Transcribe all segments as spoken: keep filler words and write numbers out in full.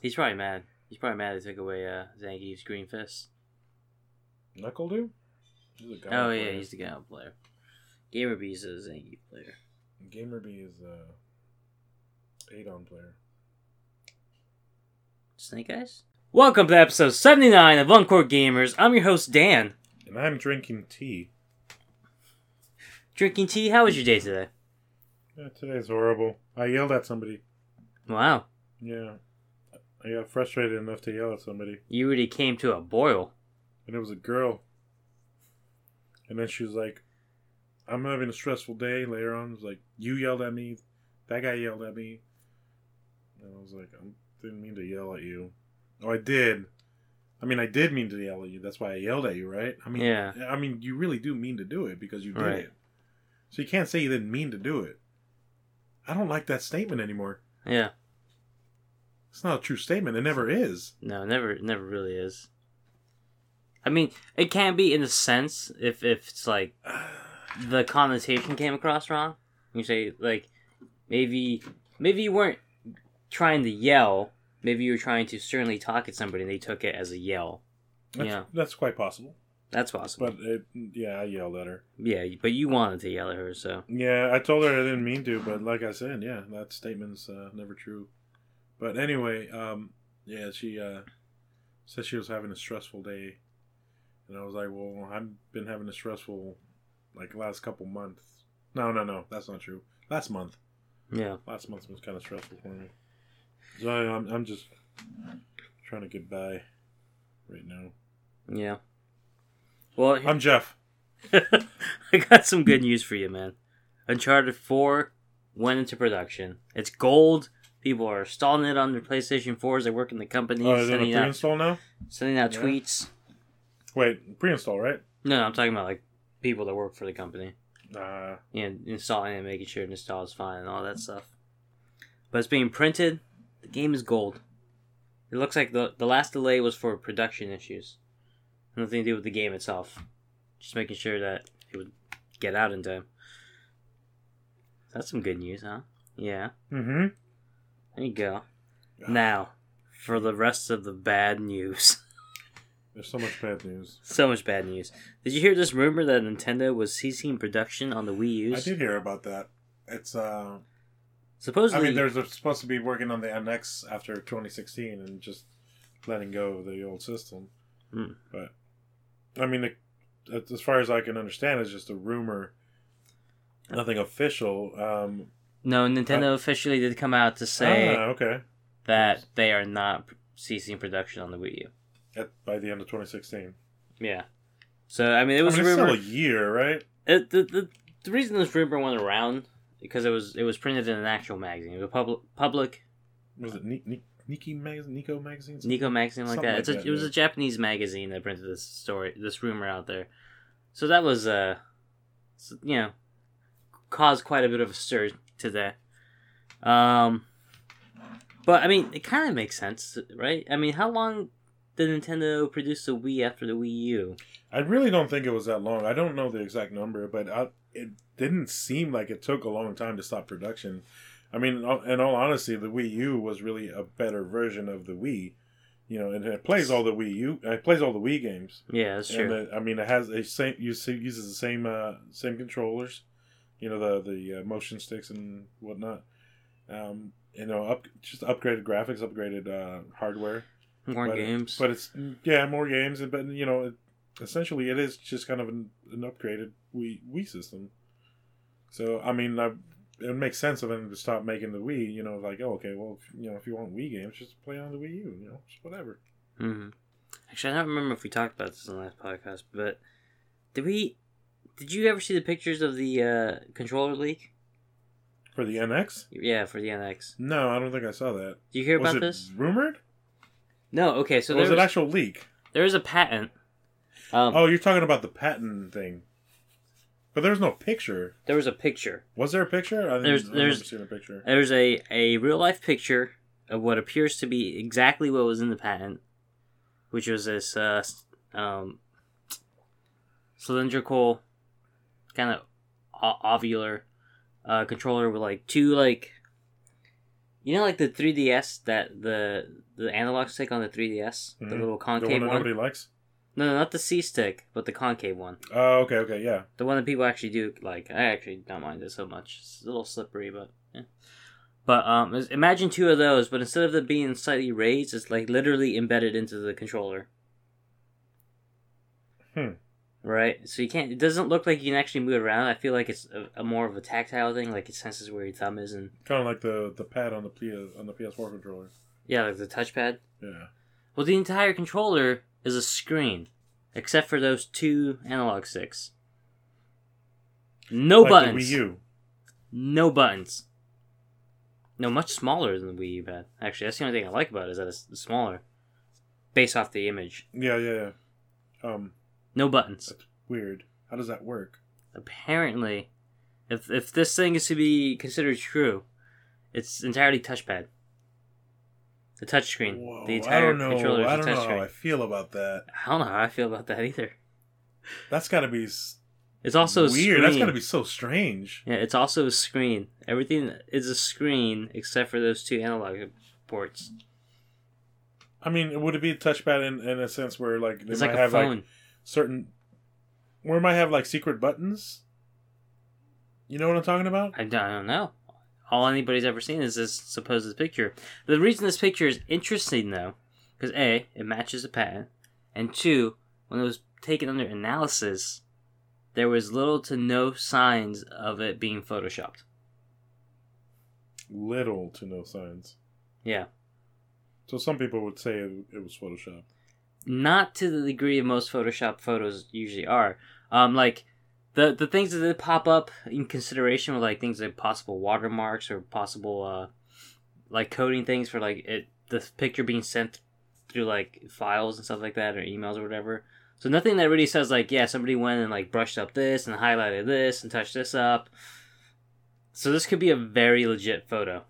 He's probably mad. He's probably mad they took away uh, Zangief's Green Fist. Knuckle Dude? He's a oh, player. yeah, he's the Gauntlet player. Gamerbee's a Zangief player. Gamerbee is a Adon player. Snake Eyes? Welcome to episode seventy-nine of Uncore Gamers. I'm your host, Dan. And I'm drinking tea. Drinking tea? How was your day today? Yeah, today's horrible. I yelled at somebody. Wow. Yeah. I got frustrated enough to yell at somebody. You really came to a boil. And it was a girl. And then she was like, I'm having a stressful day. Later on, it was like, you yelled at me. That guy yelled at me. And I was like, I didn't mean to yell at you. Oh, I did. I mean, I did mean to yell at you. That's why I yelled at you, right? I mean, yeah. I mean, you really do mean to do it because you did right. it. So you can't say you didn't mean to do it. I don't like that statement anymore. Yeah. It's not a true statement. It never is. No, never, it never really is. I mean, it can be in a sense if, if it's like the connotation came across wrong. You say like maybe maybe you weren't trying to yell. Maybe you were trying to sternly talk at somebody and they took it as a yell. That's, yeah, that's quite possible. That's possible. But it, yeah, I yelled at her. Yeah, but you wanted to yell at her, so. Yeah, I told her I didn't mean to, but like I said, yeah, that statement's uh, never true. But anyway, um, yeah, she uh, said she was having a stressful day. And I was like, well, I've been having a stressful, like, last couple months. No, no, no, that's not true. Last month. Yeah. Last month was kind of stressful for me. So I'm, I'm just trying to get by right now. Yeah. Well, I'm Jeff. I got some good news for you, man. Uncharted four went into production. It's gold. People are installing it on their PlayStation fours. They work in the company. Oh, is it a pre-install now? Sending out yeah. tweets. Wait, pre-install, right? No, no, I'm talking about like people that work for the company. Uh, Yeah, installing it, making sure it installs fine and all that stuff. But it's being printed. The game is gold. It looks like the the last delay was for production issues. Nothing to do with the game itself. Just making sure that it would get out in time. That's some good news, huh? Yeah. Mm-hmm. There you go. Now, for the rest of the bad news. There's so much bad news. So much bad news. Did you hear this rumor that Nintendo was ceasing production on the Wii U's? I did hear about that. It's, uh... Supposedly... I mean, they're supposed to be working on the N X after twenty sixteen and just letting go of the old system. Hmm. But, I mean, it, as far as I can understand, it's just a rumor. Nothing official. Um, no, Nintendo uh, officially did come out to say ah, okay. that they are not ceasing production on the Wii U. At, by the end of twenty sixteen. Yeah. So, I mean, it was I mean, a rumor. It's still a year, right? It, the, the the reason this rumor went around, because it was it was printed in an actual magazine. It was a public... public was it Ni- Ni- Niki magazine? Nico magazine? Nico magazine like Something that. like It's a, that, it was yeah. a Japanese magazine that printed this story, this rumor out there. So that was, uh, you know, caused quite a bit of a stir to that. Um, but, I mean, it kind of makes sense, right? I mean, how long did Nintendo produce the Wii after the Wii U? I really don't think it was that long. I don't know the exact number, but I, it didn't seem like it took a long time to stop production. I mean, in all honesty, the Wii U was really a better version of the Wii. You know, and it plays all the Wii U. It plays all the Wii games. Yeah, that's true. And it, I mean, it has a same uses the same uh, same controllers. You know, the the uh, motion sticks and whatnot. Um, you know, up just upgraded graphics, upgraded uh, hardware. More but games. It, but it's, yeah, more games. But, you know, it, essentially it is just kind of an, an upgraded Wii, Wii system. So, I mean, I, it makes sense of them to stop making the Wii, you know, like, oh, okay, well, if, you know, if you want Wii games, just play on the Wii U, you know, just whatever. Mm-hmm. Actually, I don't remember if we talked about this in the last podcast, but did we, did you ever see the pictures of the uh, controller leak? For the N X? Yeah, for the N X. No, I don't think I saw that. Did you hear was about it this? rumored? No, okay, so or there was was it actual leak? There is a patent. Um, oh, you're talking about the patent thing. But there was no picture. There was a picture. Was there a picture? I didn't, there's, I've there's, never seen a picture. There's a, a real-life picture of what appears to be exactly what was in the patent, which was this uh, um, cylindrical, kind of ovular uh, controller with like two, like, you know, like the three D S that the the analog stick on the three D S, Mhm. the little The concave one that one. nobody likes? No, no, not the C stick, but the concave one. Oh, okay, okay, yeah. The one that people actually do like. I actually don't mind it so much. It's a little slippery, but yeah. But um, is- imagine two of those, but instead of them being slightly raised, it's like literally embedded into the controller. Hmm. Right, so you can't. It doesn't look like you can actually move it around. I feel like it's a, a more of a tactile thing, like it senses where your thumb is, and Kind of like the, the pad on the P S, on the P S four controller. yeah, like the touchpad. Yeah. Well, the entire controller is a screen, except for those two analog sticks. No like buttons. the Wii U. No buttons. No, much smaller than the Wii U pad. Actually, that's the only thing I like about it is that it's smaller, based off the image. Yeah, yeah, yeah. Um, No buttons. that's weird. How does that work? Apparently, if if this thing is to be considered true, it's entirely touchpad. The touchscreen. Whoa, The I entire don't know. controller is I a don't know how touchscreen. I feel about that. I don't know how I feel about that either. That's got to be s- It's also a weird. That's screen. got to be so strange. Yeah, it's also a screen. Everything is a screen except for those two analog ports. I mean, would it be a touchpad in, in a sense where like they It's might like a have phone. like certain, where it might have like secret buttons? You know what I'm talking about? I don't, I don't know. All anybody's ever seen is this supposed picture. The reason this picture is interesting, though, because A, it matches the patent, and two, when it was taken under analysis, there was little to no signs of it being photoshopped. Little to no signs. Yeah. So some people would say it, it was Photoshop. Not to the degree of most Photoshop photos usually are. Um, like, the the things that did pop up in consideration were, like, things like possible watermarks or possible, uh, like, coding things for, like, it the picture being sent through, like, files and stuff like that or emails or whatever. So nothing that really says, like, yeah, somebody went and, like, brushed up this and highlighted this and touched this up. So this could be a very legit photo.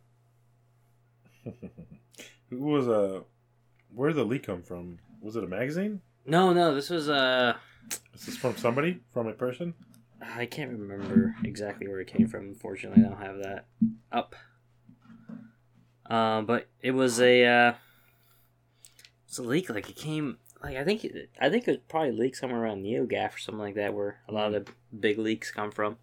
Who was a? Where did the leak come from? Was it a magazine? No, no, this was, uh... Is this from somebody? From a person? I can't remember exactly where it came from. Unfortunately, I don't have that up. Uh, but it was a uh, it's a leak. Like it came. Like I think it, I think it probably leaked somewhere around NeoGAF or something like that, where a lot of the big leaks come from.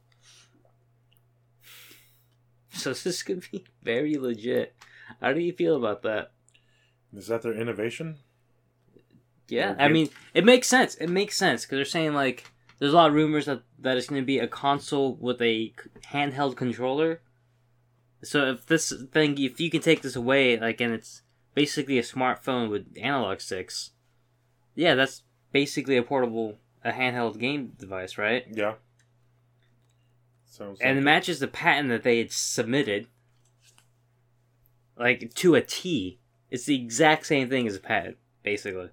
So this could be very legit. How do you feel about that? Is that their innovation? Yeah, Okay. I mean, it makes sense. It makes sense because they're saying like there's a lot of rumors that that it's going to be a console with a handheld controller. So if this thing, if you can take this away, like, and it's basically a smartphone with analog sticks, yeah, that's basically a portable, a handheld game device, right? Yeah. Sounds. And it like matches the patent that they had submitted, like to a T. It's the exact same thing as a patent, basically.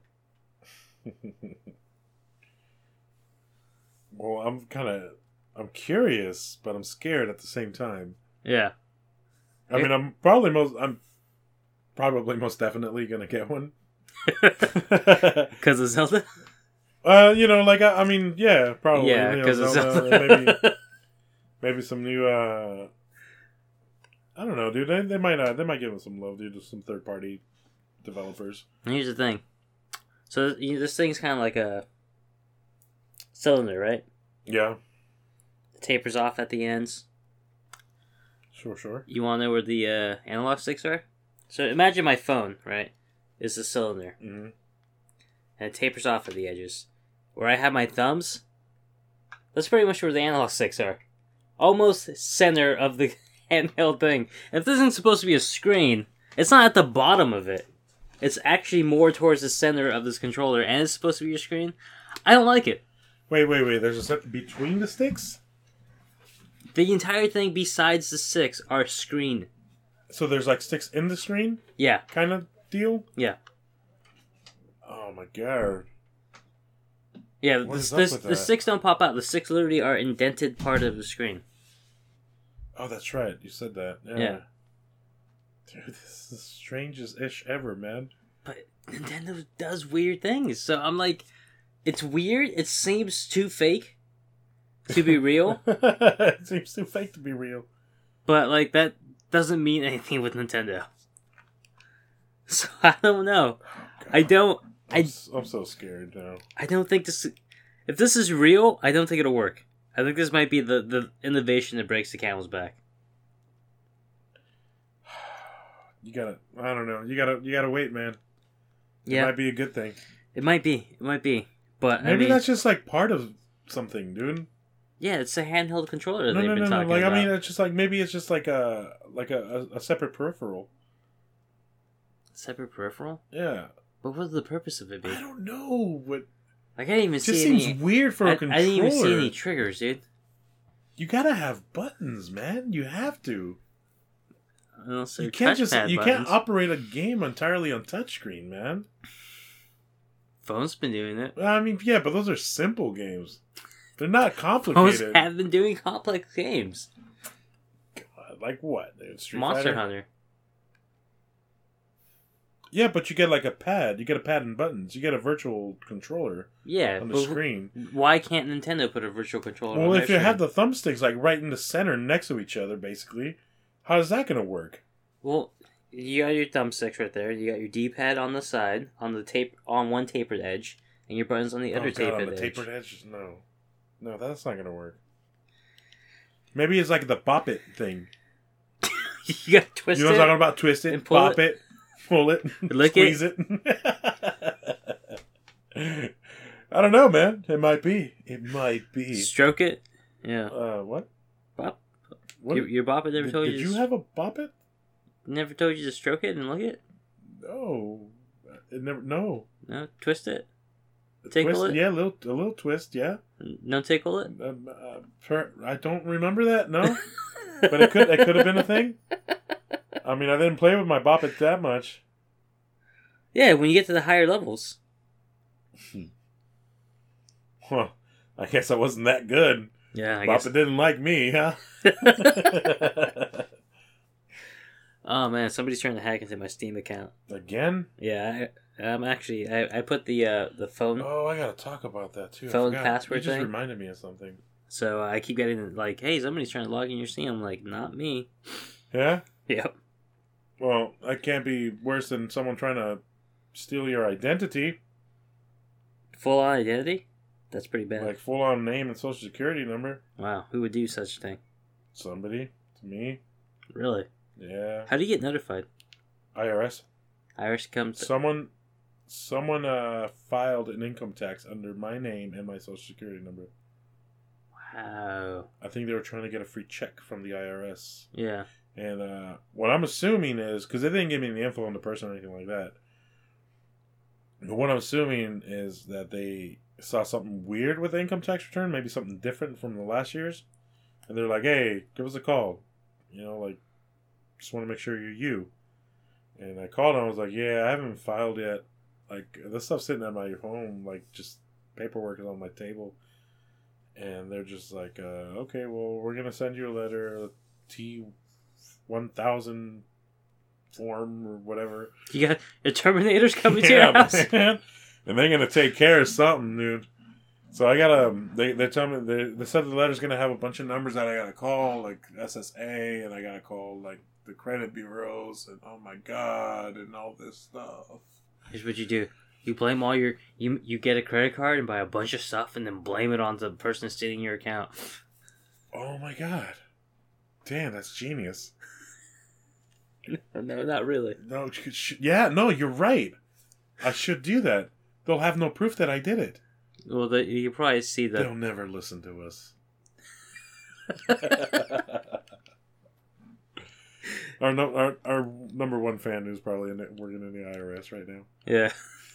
Well, I'm kind of, I'm curious, but I'm scared at the same time. Yeah. I mean, I'm probably most, I'm probably most definitely gonna get one. Because of Zelda? uh, you know, like I, I mean, yeah, probably. Yeah, you know, because of Zelda, Zelda. maybe, maybe some new. uh I don't know, dude. They, they might not. They might give them some love, dude, to some third party developers. Here's the thing. So you know, this thing's kind of like a cylinder, right? Yeah, It tapers off at the ends. sure, sure. You want to know where the uh, analog sticks are? So imagine my phone, right? Is a cylinder, Mm-hmm. and it tapers off at the edges. Where I have my thumbs, that's pretty much where the analog sticks are. Almost center of the handheld thing. If this isn't supposed to be a screen, it's not at the bottom of it. It's actually more towards the center of this controller, and it's supposed to be your screen. I don't like it. Wait, wait, wait. There's a set between the sticks, The entire thing besides the sticks are screen. so there's like sticks in the screen, Yeah, kind of deal. yeah. Oh my god. Yeah, What the, is up the, with the that? sticks don't pop out. The sticks literally are indented part of the screen. Oh, that's right. You said that. Yeah. Yeah. Dude, this is the strangest ish ever, man. But Nintendo does weird things. So I'm like, it's weird. It seems too fake to be real. It seems too fake to be real. But, like, that doesn't mean anything with Nintendo. So I don't know. I don't. I'm, I s- I'm so scared now. I don't think this. If this is real, I don't think it'll work. I think this might be the, the innovation that breaks the camel's back. You gotta. I don't know. You gotta. You gotta wait, man. It Yeah, might be a good thing. it might be. It might be. But Maybe I mean, that's just like part of something, dude. yeah, it's a handheld controller that No, they've no, been no, no. talking Like about. I mean, it's just like maybe it's just like a like a, a, a separate peripheral. Separate peripheral. Yeah. But what would the purpose of it be? I don't know. What I can't even it just see seems any. weird for I, a I controller. didn't even see any triggers, dude. You gotta have buttons, man. You have to. Unless You they're can't just. touchpad You buttons. can't operate a game entirely on touchscreen, man. Phones been doing it. I mean, yeah, but those are simple games. They're not Phones complicated. have been doing complex games. God, like what? Dude? Street Monster Fighter? Hunter. Yeah, but you get like a pad. You get a pad and buttons. You get a virtual controller Yeah, on the but screen. why can't Nintendo put a virtual controller Well, on if their you have screen? the thumbsticks like right in the center next to each other, basically, how's that gonna work? Well, you got your thumbsticks right there. You got your D-pad on the side, on the tape, on one tapered edge, and your buttons on the other oh, God, tapered on the edge. tapered edge? No, no, that's not gonna work. Maybe it's like the bop it thing. You got to twist You know what it. I'm talking about? Twist it, and pull bop it, pull it, Lick squeeze it. I don't know, man. It might be. It might be. Stroke it. Yeah. Uh, what? Bop. What? Your, your bopper never did told did you. you to, have a bop it? Never told you to stroke it and lick it. No. It never. No. No, twist it. Tickle Twist, it? Yeah, a little, a little twist. Yeah. No, tickle it. Um, uh, per, I don't remember that. No, but it could. It could have been a thing. I mean, I didn't play with my bop it that much. Yeah, when you get to the higher levels. Huh. I guess I wasn't that good. Yeah, I Bop guess. it didn't like me, huh? Oh man, somebody's trying to hack into my Steam account. Again? Yeah, I, I'm actually. I, I put the uh, the phone, Oh, I gotta talk about that too. I Phone forgot. password You just thing? reminded me of something. so I keep getting like, "Hey, somebody's trying to log in your Steam." I'm like, "Not me." Yeah? Yep. Well, that can't be worse than someone trying to steal your identity. Full on identity. That's pretty bad. Like full on name and social security number. Wow, who would do such a thing? Somebody. To me. Really? Yeah. How do you get notified? I R S. Irish comes. Someone someone uh filed an income tax under my name and my social security number. Wow. I think they were trying to get a free check from the I R S. Yeah. And uh, what I'm assuming is, because they didn't give me the info on the person or anything like that, but what I'm assuming is that they saw something weird with the income tax return, maybe something different from the last year's, and they're like, hey, give us a call. You know, like, just want to make sure you're you. And I called and I was like, yeah, I haven't filed yet. Like, this stuff's sitting at my home, like, just paperwork is on my table. And they're just like, uh, okay, well, we're going to send you a letter, T one thousand form or whatever. You got your Terminator's coming to your house. Man. And they're going to take care of something, dude. So I got to, they, they tell me, they, they said the letter's going to have a bunch of numbers that I got to call, like S S A, and I got to call, like, the credit bureaus, and oh my God, and all this stuff. Here's what you do. You blame all your you you get a credit card and buy a bunch of stuff and then blame it on the person stealing your account. Oh my God. Damn, that's genius. No, not really. No, sh- sh- yeah, no, you're right. I should do that. They'll have no proof that I did it. Well, the, you probably see the They'll never listen to us. our, no, our our number one fan is probably in the, working in the I R S right now. yeah.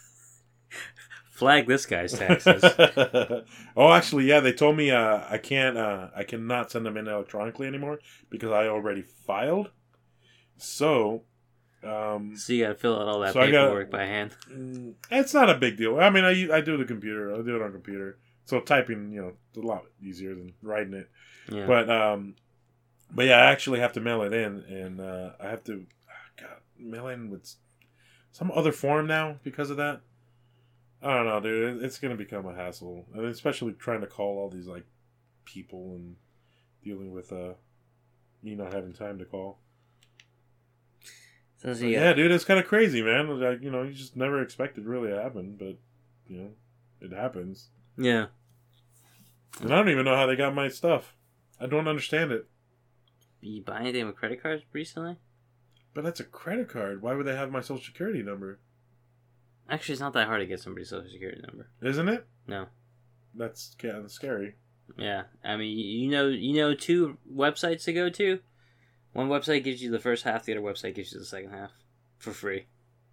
Flag this guy's taxes. Oh, actually, yeah, they told me uh, I can't, uh, I cannot send them in electronically anymore because I already filed. So, um, So you gotta fill out all that So I gotta- paperwork by hand. mm, it's not a big deal. I mean, I I do the computer. I do it on computer. So typing, you know, it's a lot easier than writing it. Yeah. But um, but yeah, I actually have to mail it in, and uh, I have to, God, mail in with some other form now because of that. I don't know, dude. It's gonna become a hassle, and especially trying to call all these like people and dealing with uh me not having time to call. So, so yeah. yeah, dude, it's kind of crazy, man. Like, you know, you just never expected really to happen, but you know, it happens. Yeah. And I don't even know how they got my stuff. I don't understand it. You buy anything with credit cards recently? But that's a credit card. Why would they have my social security number? Actually, it's not that hard to get somebody's social security number. Isn't it? No. That's kind of scary. Yeah, I mean, you know, you know, two websites to go to. One website gives you the first half. The other website gives you the second half for free.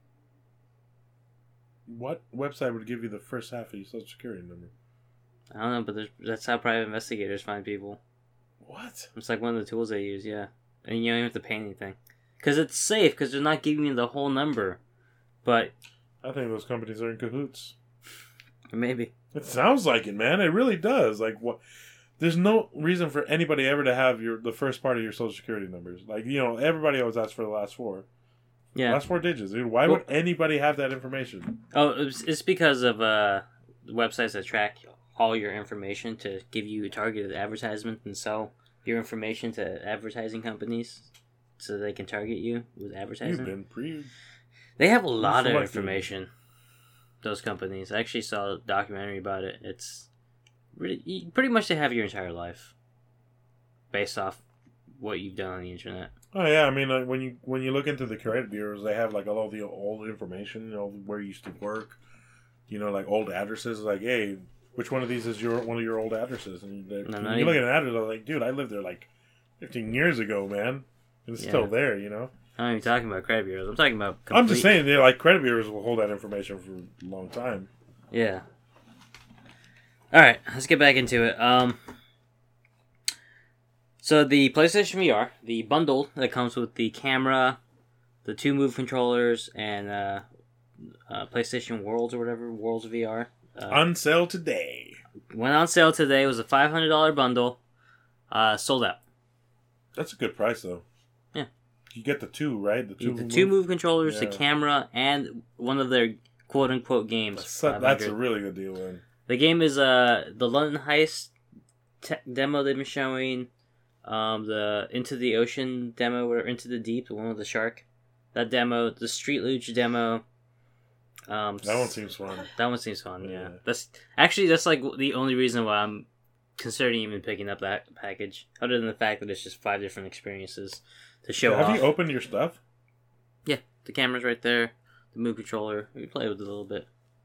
What website would give you the first half of your social security number? I don't know, but there's, that's how private investigators find people. What? It's like one of the tools they use, yeah. And you don't even have to pay anything. Because it's safe, because they're not giving you the whole number. But... I think those companies are in cahoots. Maybe. It sounds like it, man. It really does. Like, what? There's no reason for anybody ever to have your the first part of your social security numbers. Like, you know, everybody always asks for the last four. Yeah. Last four digits, dude. Why well, would anybody have that information? Oh, it's, it's because of uh, websites that track all your information to give you targeted advertisements and sell your information to advertising companies so they can target you with advertising. You've been pre... They have a lot of information, those companies. I actually saw a documentary about it. It's really, pretty much they have your entire life based off what you've done on the internet. Oh yeah, I mean, like, when you when you look into the credit bureaus, they have like all the old information, you know, where you used to work, you know, like old addresses. Like, hey, which one of these is your one of your old addresses? And no, when you look at an address, I'm like, dude, I lived there like fifteen years ago, man, and it's yeah. still there, you know. I'm not even talking about credit bureaus. I'm talking about complete... I'm just saying, yeah, like, credit bureaus will hold that information for a long time. Yeah. Alright, let's get back into it. Um, so, the PlayStation V R, the bundle that comes with the camera, the two Move controllers, and uh, uh, PlayStation Worlds or whatever, Worlds V R. Uh, on sale today. Went on sale today. It was a five hundred dollars bundle. Uh, sold out. That's a good price, though. Yeah. You get the two, right? The two, the move? two move controllers, yeah. the camera, and one of their quote-unquote games. That's, that's a really good deal, man. The game is uh, the London Heist te- demo they've been showing, um, the Into the Ocean demo, or Into the Deep, the one with the shark. That demo, the Street Luge demo. Um, that one seems fun. That one seems fun, yeah. yeah. That's actually, that's like the only reason why I'm considering even picking up that package, other than the fact that it's just five different experiences to show Have off. you opened your stuff? Yeah, the camera's right there, the Move controller. We play with it a little bit.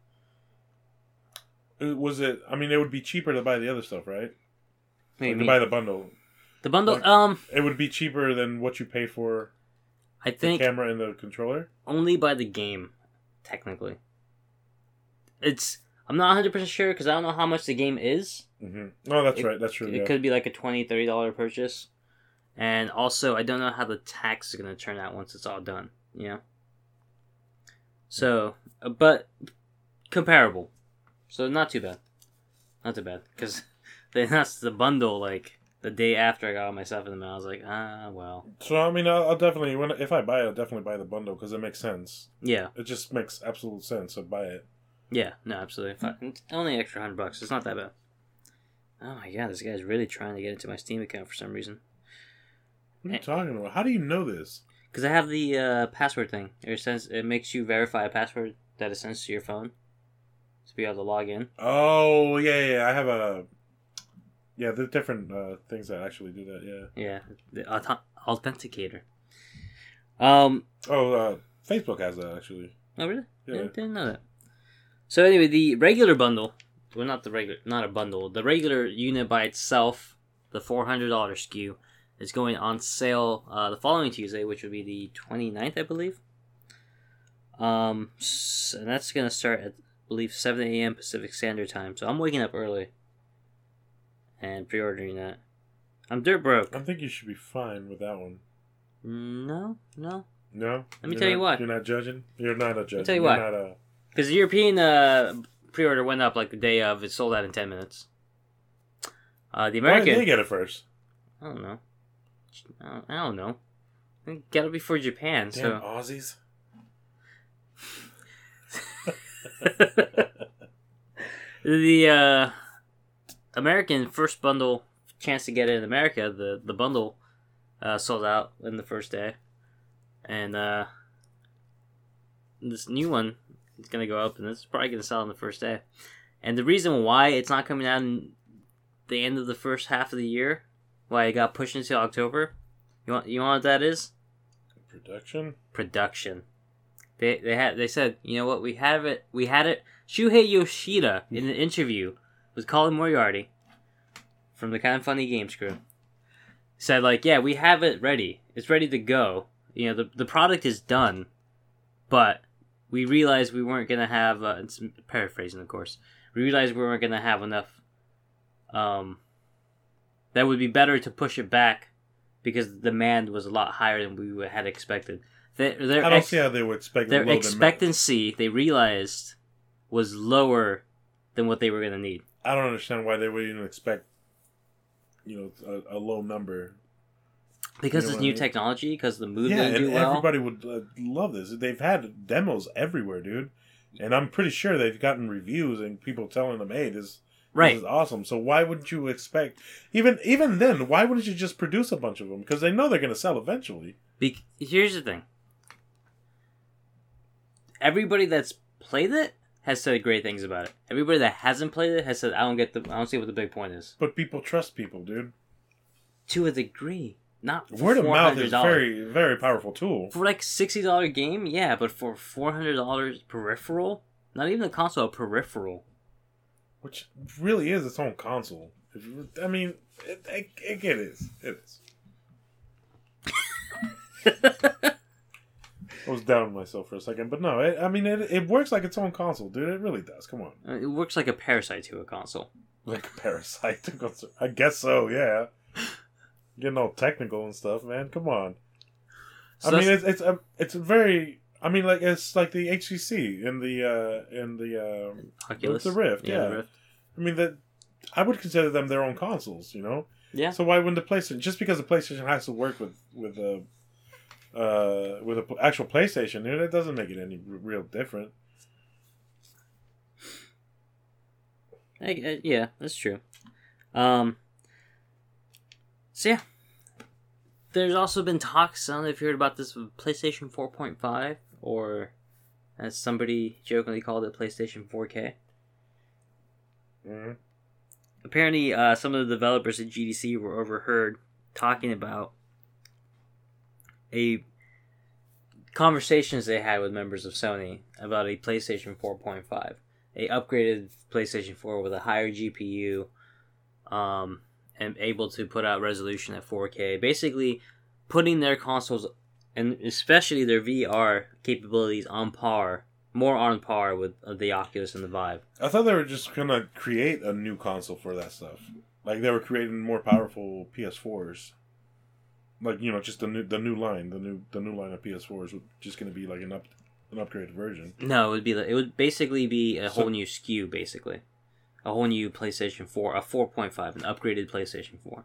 Was it? I mean, it would be cheaper to buy the other stuff, right? What like to buy the bundle. The bundle, like, um, it would be cheaper than what you pay for. I think the camera and the controller. Only by the game, technically. It's. I'm not one hundred percent sure because I don't know how much the game is. Mm-hmm. Oh, that's it, right. That's true. It yeah. could be like a twenty dollars, thirty dollars purchase. And also, I don't know how the tax is going to turn out once it's all done. You know? So, but comparable. So, not too bad. Not too bad. Because they announced the bundle like the day after I got all my stuff in the mail. I was like, ah, well. So, I mean, I'll, I'll definitely, when if I buy it, I'll definitely buy the bundle because it makes sense. Yeah. It just makes absolute sense, so buy it. Yeah, no, absolutely. It's only an extra hundred bucks. It's not that bad. Oh my god, this guy's really trying to get into my Steam account for some reason. What are you talking about? How do you know this? Because I have the uh, password thing. It sends, it makes you verify a password that it sends to your phone to be able to log in. Oh yeah, yeah. yeah. I have a yeah. There's different uh, things that actually do that. Yeah. Yeah, the auth- authenticator. Um. Oh, uh, Facebook has that actually. Oh really? Yeah. I didn't know that. So anyway, the regular bundle, well, not the regular, not a bundle. The regular unit by itself, the four hundred dollars S K U, is going on sale uh, the following Tuesday, which would be the twenty-ninth, I believe. Um, and that's going to start at, I believe, seven a.m. Pacific Standard Time. So I'm waking up early and pre-ordering that. I'm dirt broke. I think you should be fine with that one. No, no. No? Let me you're tell not, you why. You're not judging? You're not a judge. Let me tell you you're why. Not a... Because the European uh, pre-order went up like the day of. It sold out in ten minutes. Uh, the American... Why did they get it first? I don't know. I don't, I don't know. I got it before Japan, Damn so... Aussies. The uh, American first bundle, chance to get it in America, the, the bundle uh, sold out in the first day. And uh, this new one is gonna go up, and it's probably gonna sell on the first day. And the reason why it's not coming out in the end of the first half of the year, why it got pushed into October, you want you know what that is? Production. Production. They they had they said, you know what, we have it we had it. Shuhei Yoshida in an interview with Colin Moriarty from the Kind of Funny Games crew said, like, yeah, we have it ready. It's ready to go. You know, the the product is done, but we realized we weren't gonna have. Uh, it's paraphrasing, of course. We realized we weren't gonna have enough. Um, that would be better to push it back because the demand was a lot higher than we had expected. Their, their I don't ex- see how they would expect their low expectancy. They realized was lower than what they were gonna need. I don't understand why they would even expect, you know, a, a low number. Because You know it's what new I mean? technology, because the movie Yeah, didn't and do well. everybody would uh, love this. They've had demos everywhere, dude, and I'm pretty sure they've gotten reviews and people telling them, "Hey, this, Right. this is awesome." So why wouldn't you expect even even then? Why wouldn't you just produce a bunch of them? Because they know they're going to sell eventually. Be- here's the thing. Everybody that's played it has said great things about it. Everybody that hasn't played it has said, "I don't get the, I don't see what the big point is." But people trust people, dude. To a degree, not for Word of mouth is four hundred dollars. very very powerful tool. For like sixty dollar game, yeah, but for four hundred dollars peripheral, not even a console, a peripheral. Which really is its own console. If you- I mean, it, it, it is. It is. I was down myself for a second, but no, it, I mean, it, it works like its own console, dude. It really does. Come on. Uh, It works like a Parasite to a console. Like a Parasite. I guess so, yeah. Getting all technical and stuff, man. Come on. So I mean, that's- it's it's a it's a very. I mean, like it's like the H T C in the uh in the um, Oculus, the Rift, yeah. the Rift. I mean that. I would consider them their own consoles, you know. Yeah. So why wouldn't the PlayStation? Just because the PlayStation has to work with with a uh, with an actual PlayStation, dude, that doesn't make it any r- real different. I, I, yeah, that's true. Um. So yeah, there's also been talks. I don't know if you heard about this with PlayStation four point five, or as somebody jokingly called it, PlayStation four K. Mm-hmm. Apparently, uh, some of the developers at G D C were overheard talking about a conversations they had with members of Sony about a PlayStation four point five, a upgraded PlayStation four with a higher G P U, um, and able to put out resolution at four K. Basically, putting their consoles and especially their V R capabilities on par. More on par with uh, the Oculus and the Vive. I thought they were just gonna create a new console for that stuff. Like they were creating more powerful P S fours. Like, you know, just the new the new line, the new the new line of P S fours was just gonna be like an up an upgraded version. No, it would be like, it would basically be a So- whole new S K U, basically, a whole new PlayStation four, a four point five, an upgraded PlayStation four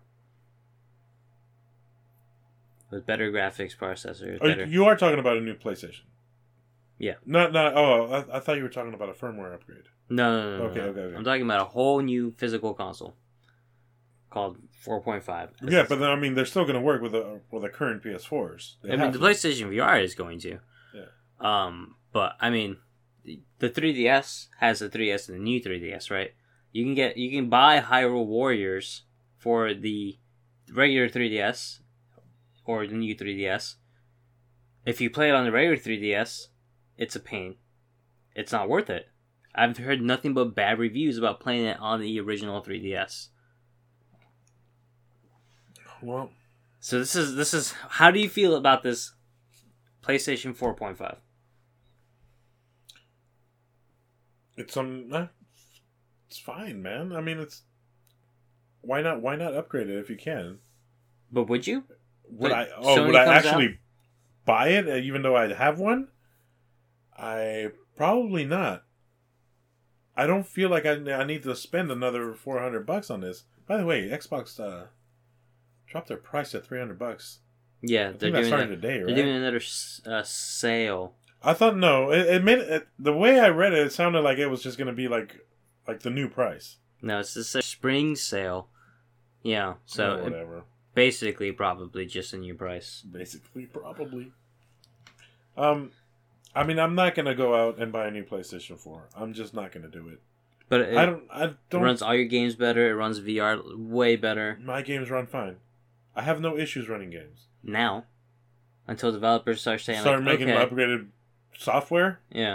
with better graphics processor, Oh, better. you are talking about a new PlayStation. Yeah. Not not. Oh, I, I thought you were talking about a firmware upgrade. No, no, no, no, Okay, no. okay, okay. I'm talking about a whole new physical console called four point five. Yeah, but then I mean, they're still going to work with the with the current P S fours. They I mean, have the to. PlayStation V R is going to. Yeah. Um, but I mean, the three D S has the three D S and the new three D S, right? You can get you can buy Hyrule Warriors for the regular three D S or the new three D S. If you play it on the regular three D S, it's a pain. It's not worth it. I've heard nothing but bad reviews about playing it on the original three D S. Well, So this is this is how do you feel about this PlayStation four point five? it's um, eh, it's fine, man. I mean, it's why not? Why not upgrade it if you can? But would you? Would But I? Oh, Sony would I comes actually buy it uh, even though I have one? I probably not. I don't feel like I, I need to spend another four hundred bucks on this. By the way, Xbox uh, dropped their price to three hundred bucks. Yeah, I they're think that doing started that. today, right? They're doing another s- uh, sale. I thought no. It, it made it, the way I read it, it sounded like it was just going to be like like the new price. No, it's just a spring sale. Yeah, so Or it- whatever. basically, probably just a new price. Basically, probably. Um, I mean, I'm not gonna go out and buy a new PlayStation four. I'm just not gonna do it. But it, I don't. I it don't. runs all your games better. It runs V R way better My games run fine. I have no issues running games. now. Until developers start saying, Start like, making okay, upgraded software. yeah.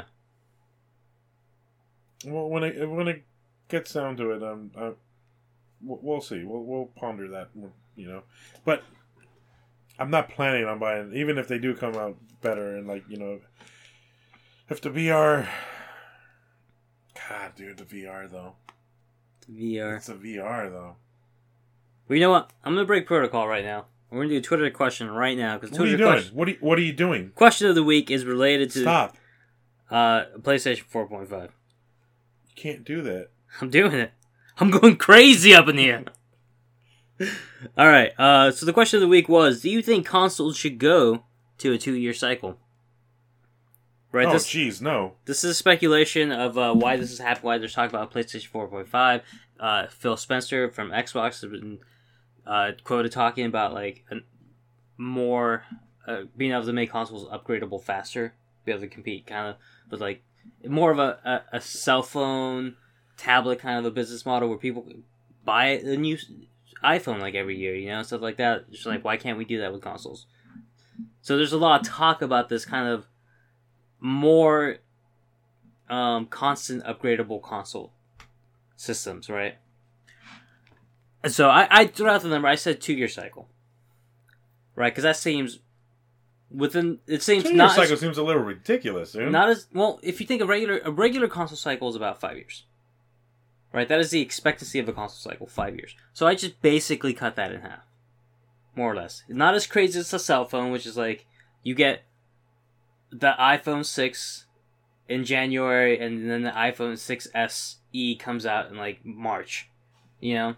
Well, when it when it gets down to it, um, uh, we'll we'll see. We'll we'll ponder that, you know. But I'm not planning on buying, even if they do come out better and like you know, if the V R. God, dude, the V R though. V R. It's a V R though. Well, you know what? I'm gonna break protocol right now. We're gonna do a Twitter question right now because What are you Twitter doing? question, What are you, What are you doing? question of the week is related to Stop! uh PlayStation four point five. You can't do that. I'm doing it. I'm going crazy up in here. All right. Uh, so the question of the week was: do you think consoles should go to a two-year cycle? Right. Oh, This jeez, no. this is a speculation of uh, why this is happening. Why they're talking about PlayStation four point five. Uh, Phil Spencer from Xbox has been uh, quoted talking about like a more uh, being able to make consoles upgradable faster, be able to compete kind of with like more of a, a, a cell phone, tablet kind of a business model where people buy a new iPhone like every year, you know, stuff like that. Just like, why can't we do that with consoles? So there's a lot of talk about this kind of more um, constant upgradable console systems, right? And so I, I threw out the number. I said two year cycle, right? Because that seems within. It seems Two-year not cycle as, seems a little ridiculous, dude. not as well. If you think a regular a regular console cycle is about five years, right? That is the expectancy of a console cycle, five years. So I just basically cut that in half, more or less. Not as crazy as a cell phone, which is like you get the iPhone six in January, and then the iPhone six S E comes out in like March, you know.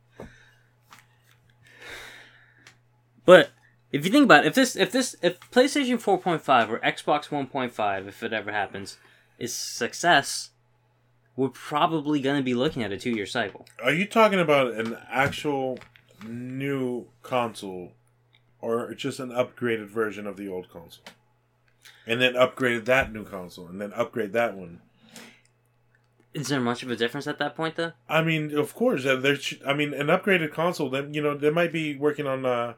But if you think about it, if this, if this, if PlayStation four point five or Xbox one point five, if it ever happens, is success, we're probably going to be looking at a two-year cycle. Are you talking about an actual new console, or just an upgraded version of the old console, and then upgraded that new console, and then upgrade that one? Is there much of a difference at that point, though? I mean, of course, uh, there. Should, I mean, an upgraded console. Then you know they might be working on. Uh,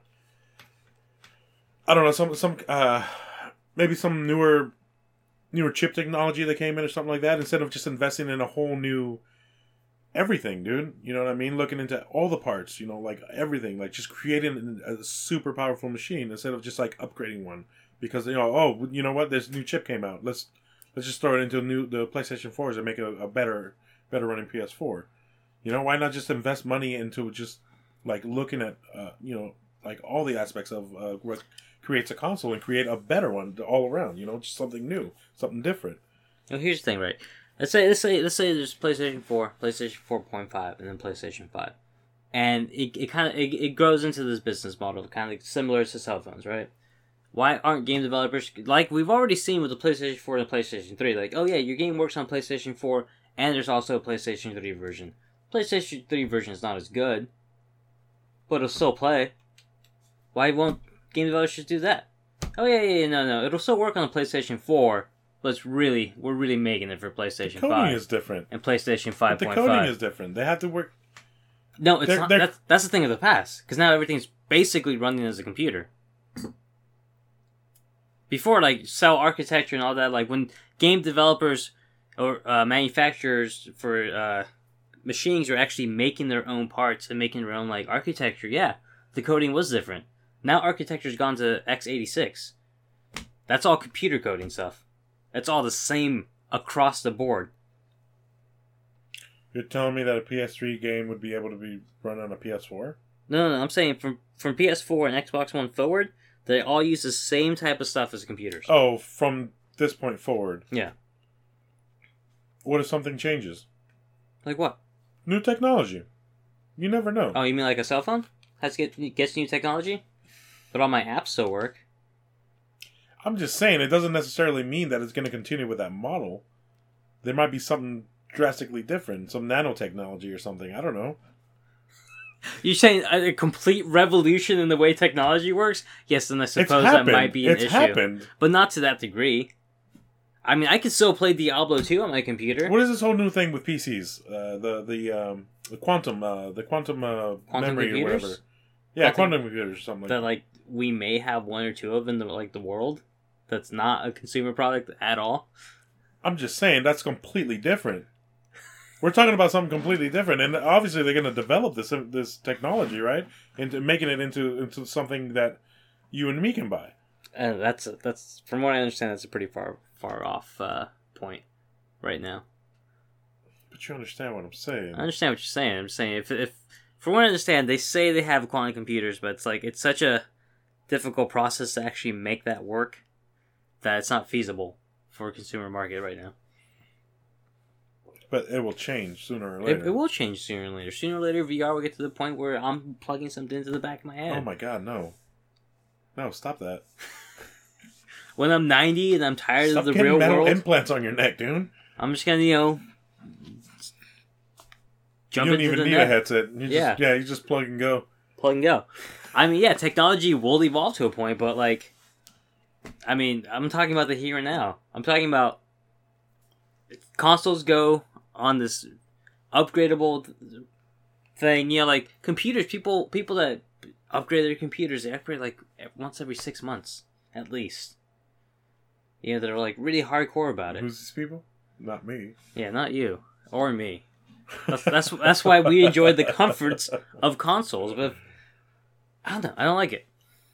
I don't know, some some uh, maybe some newer newer chip technology that came in or something like that. Instead of just investing in a whole new everything, dude. You know what I mean? Looking into all the parts. You know, like everything. Like just creating a super powerful machine instead of just like upgrading one because you know. Oh, you know what? This new chip came out. Let's let's just throw it into new the PlayStation fours and make it a, a better better running P S four. You know, why not just invest money into just like looking at uh, you know like all the aspects of uh, what creates a console and create a better one all around. You know, just something new, something different. Well, here's the thing, right? Let's say let's say let's say there's PlayStation four, PlayStation four point five, and then PlayStation five, and it it kind of it, it grows into this business model, kind of similar to cell phones, right? Why aren't game developers like we've already seen with the PlayStation four and the PlayStation three? Like, oh yeah, your game works on PlayStation four, and there's also a PlayStation three version. PlayStation three version is not as good, but it'll still play. Why won't game developers just do that? Oh yeah, yeah, yeah, no, no, it'll still work on the PlayStation four. But it's really, we're really making it for PlayStation The coding five is different. and PlayStation five But point the five. coding is different. They have to work. No, it's They're- not. they're- That's, that's the thing of the past. Because now everything's basically running as a computer. Before, like, cell architecture and all that, like, when game developers or uh, manufacturers for uh, machines are actually making their own parts and making their own, like, architecture, yeah, the coding was different. Now architecture's gone to x eighty-six. That's all computer coding stuff. It's all the same across the board. You're telling me that a P S three game would be able to be run on a P S four? No, no, no, I'm saying from, from P S four and Xbox One forward, they all use the same type of stuff as computers. Oh, from this point forward. Yeah. What if something changes? Like what? New technology. You never know. Oh, you mean like a cell phone? Has to get gets new technology? But all my apps still work. I'm just saying, it doesn't necessarily mean that it's going to continue with that model. There might be something drastically different, some nanotechnology or something. I don't know. You're saying a complete revolution in the way technology works? Yes, then I suppose that might be an it's issue. happened. But not to that degree. I mean, I can still play Diablo two on my computer. What is this whole new thing with P Cs? Uh, the the um, the quantum uh, the quantum, uh, Quantum memory computers? or whatever. Yeah, Quantum- quantum computers or something like That that. like we may have one or two of in the like the world. That's not a consumer product at all. I'm just saying that's completely different. We're talking about something completely different, and obviously they're going to develop this this technology, right? Into making it into into something that you and me can buy. And that's that's from what I understand, that's a pretty far far off uh, point right now. But you understand what I'm saying? I understand what you're saying. I'm saying if if from what I understand, they say they have quantum computers, but it's like it's such a difficult process to actually make that work that it's not feasible for a consumer market right now. But it will change sooner or It, later. it will change sooner or later. Sooner or later, V R will get to the point where I'm plugging something into the back of my head. Oh my god, no! No, stop that! When I'm ninety and I'm tired Stop of the getting real metal world, implants on your neck, dude. I'm just gonna, you know, jump You don't into even the need net. a headset. You just, Yeah. yeah, you just plug and go. Plug and go. I mean, yeah, technology will evolve to a point, but like, I mean, I'm talking about the here and now. I'm talking about consoles go on this upgradable thing. You know, like computers. People, people that upgrade their computers, they upgrade like once every six months at least. You know, they're like really hardcore about it. Who's these people? Not me. Yeah, not you or me. That's that's that's why we enjoyed the comforts of consoles, but I don't know. I don't like it.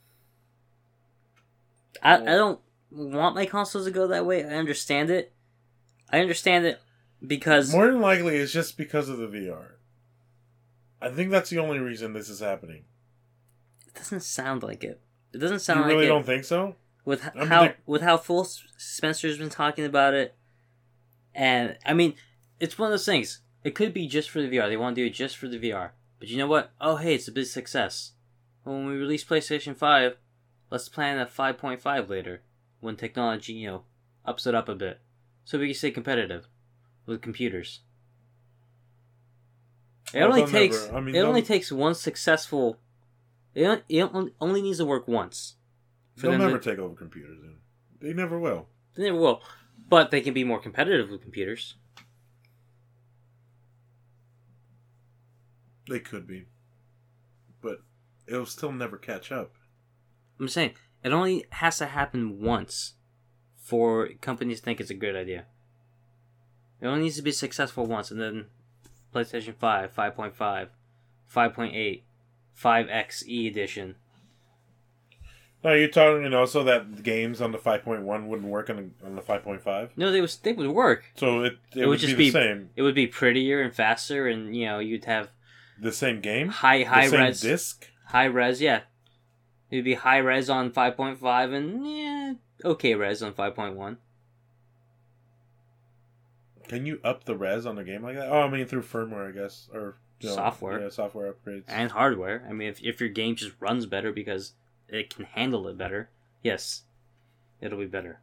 I I don't want my consoles to go that way. I understand it. I understand it because More than likely, it's just because of the V R. I think that's the only reason this is happening. it doesn't sound like it. It doesn't sound You like really it don't think so? with h- I'm how ridic- with how full S- Spencer's been talking about it, and I mean, it's one of those things. It could be just for the V R. They want to do it just for the V R. But you know what? Oh, hey, it's a big success. Well, when we release PlayStation five, let's plan a five point five later, when technology, you know, ups it up a bit, so we can stay competitive with computers. It Well, only they'll takes never- I mean, it only they'll- takes one successful. It on- it on- only needs to work once. For They'll them never to, take over computers. Then. They never will. They never will, but they can be more competitive with computers. They could be. But it'll still never catch up. I'm saying it only has to happen once for companies to think it's a good idea. It only needs to be successful once, and then PlayStation five, five point five, five point eight, five X E edition. No, you're talking, you know, so that the games on the five point one wouldn't work on the, on the five point five? No, they would they would work. So it, it, It would would just be be- the same. It would be prettier and faster, and you know you'd have The same game? high high the same res disc? high res. Yeah, it'd be high res on five point five and yeah, okay res on five point one. Can you up the res on a game like that? Oh, I mean, through firmware, I guess. Or you know, Software. Yeah, software upgrades. And hardware. I mean, if if your game just runs better because it can handle it better, yes, it'll be better.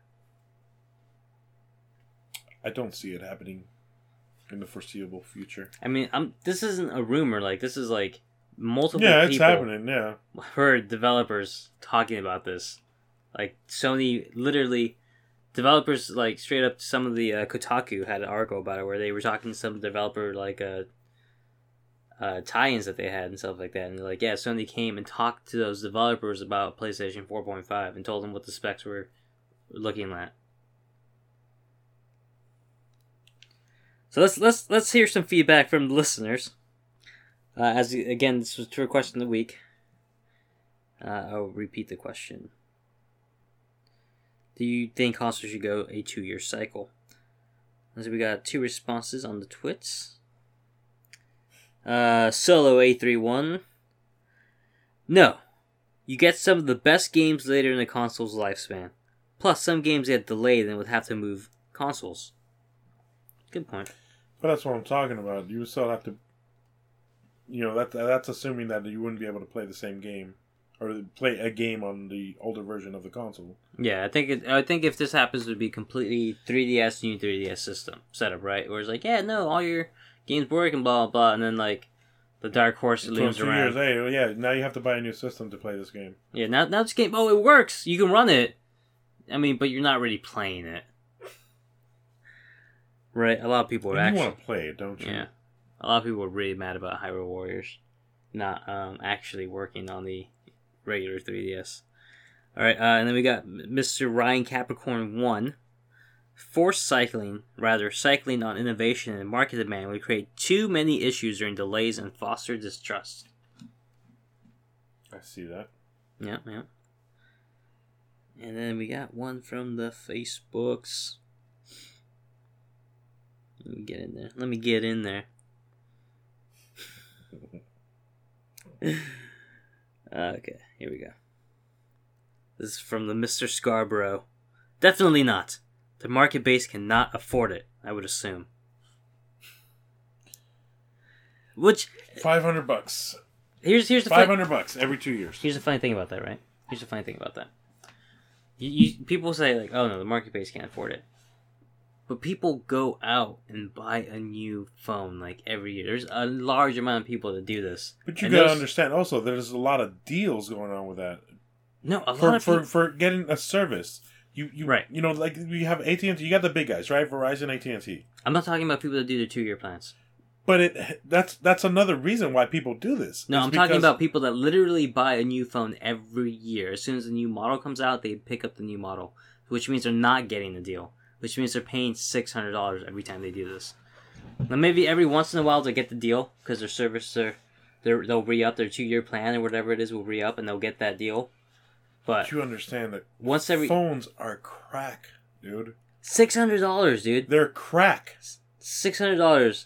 I don't see it happening in the foreseeable future. I mean, I'm. This isn't a rumor. Like this is like multiple. Yeah, it's people happening, yeah. Heard developers talking about this. Like Sony, literally, developers like straight up. Some of the uh, Kotaku had an article about it where they were talking to some developer like uh, uh, tie-ins that they had and stuff like that, and they're like, yeah, Sony came and talked to those developers about PlayStation four point five and told them what the specs were looking at. So let's let's let's hear some feedback from the listeners. Uh, as again, this was to a question of the week. Uh, I'll repeat the question. Do you think consoles should go a two-year cycle? So we got two responses on the twits. Uh, Solo A thirty-one. No. You get some of the best games later in the console's lifespan. Plus, some games get delayed and would have to move consoles. Good point. But that's what I'm talking about. You would still have to... You know, that that's assuming that you wouldn't be able to play the same game. Or play a game on the older version of the console. Yeah, I think it, I think if this happens, it would be completely three D S new three D S system setup, right? Where it's like, yeah, no, all your games work and blah blah blah, and then like the dark horse So in looms two around. years, hey, well, yeah, now you have to buy a new system to play this game. Yeah, now now this game, oh, it works. You can run it. I mean, but you're not really playing it. Right, a lot of people are And actually... you want to play it, don't you? Yeah. A lot of people are really mad about Hyrule Warriors not um, actually working on the regular three D S. Alright, uh, and then we got Mister Ryan Capricorn one. Forced cycling, rather cycling on innovation and market demand would create too many issues during delays and foster distrust. I see that. Yeah, yeah. And then we got one from the Facebooks. Let me get in there. Let me get in there. Okay, here we go. This is from the Mister Scarborough. Definitely not. The market base cannot afford it, I would assume. Which... five hundred bucks. Here's here's the five hundred bucks every two years. Here's the funny thing about that, right? Here's the funny thing about that. You, you people say like, "Oh no, the market base can't afford it," but people go out and buy a new phone like every year. There's a large amount of people that do this. But you and gotta those... understand also there's a lot of deals going on with that. No, a for lot of for people... for getting a service. You you right. You know, like we have A T and T. You got the big guys, right? Verizon, A T and T. I'm not talking about people that do their two year plans. But it that's that's another reason why people do this. No, it's I'm because... talking about people that literally buy a new phone every year. As soon as the new model comes out, they pick up the new model, which means they're not getting the deal. Which means they're paying six hundred dollars every time they do this. Now, maybe every once in a while they get the deal because their service, are, they'll re-up their two-year plan or whatever it is will re-up and they'll get that deal. But you understand that once every phones are crack, dude. six hundred dollars, dude. They're crack. six hundred dollars.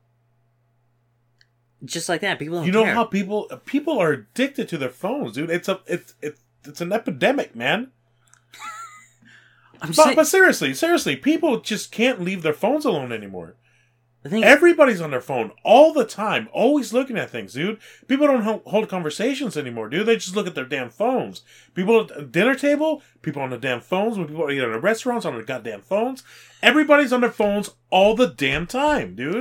Just like that, people don't You know care. how people people are addicted to their phones, dude. It's a it's it's it's an epidemic, man. I'm but, saying... but seriously, seriously, people just can't leave their phones alone anymore. The thing... Everybody's on their phone all the time, always looking at things, dude. People don't ho- hold conversations anymore, dude. They just look at their damn phones. People at the dinner table, people on the damn phones. When people eat at restaurants, on their goddamn phones. Everybody's on their phones all the damn time, dude.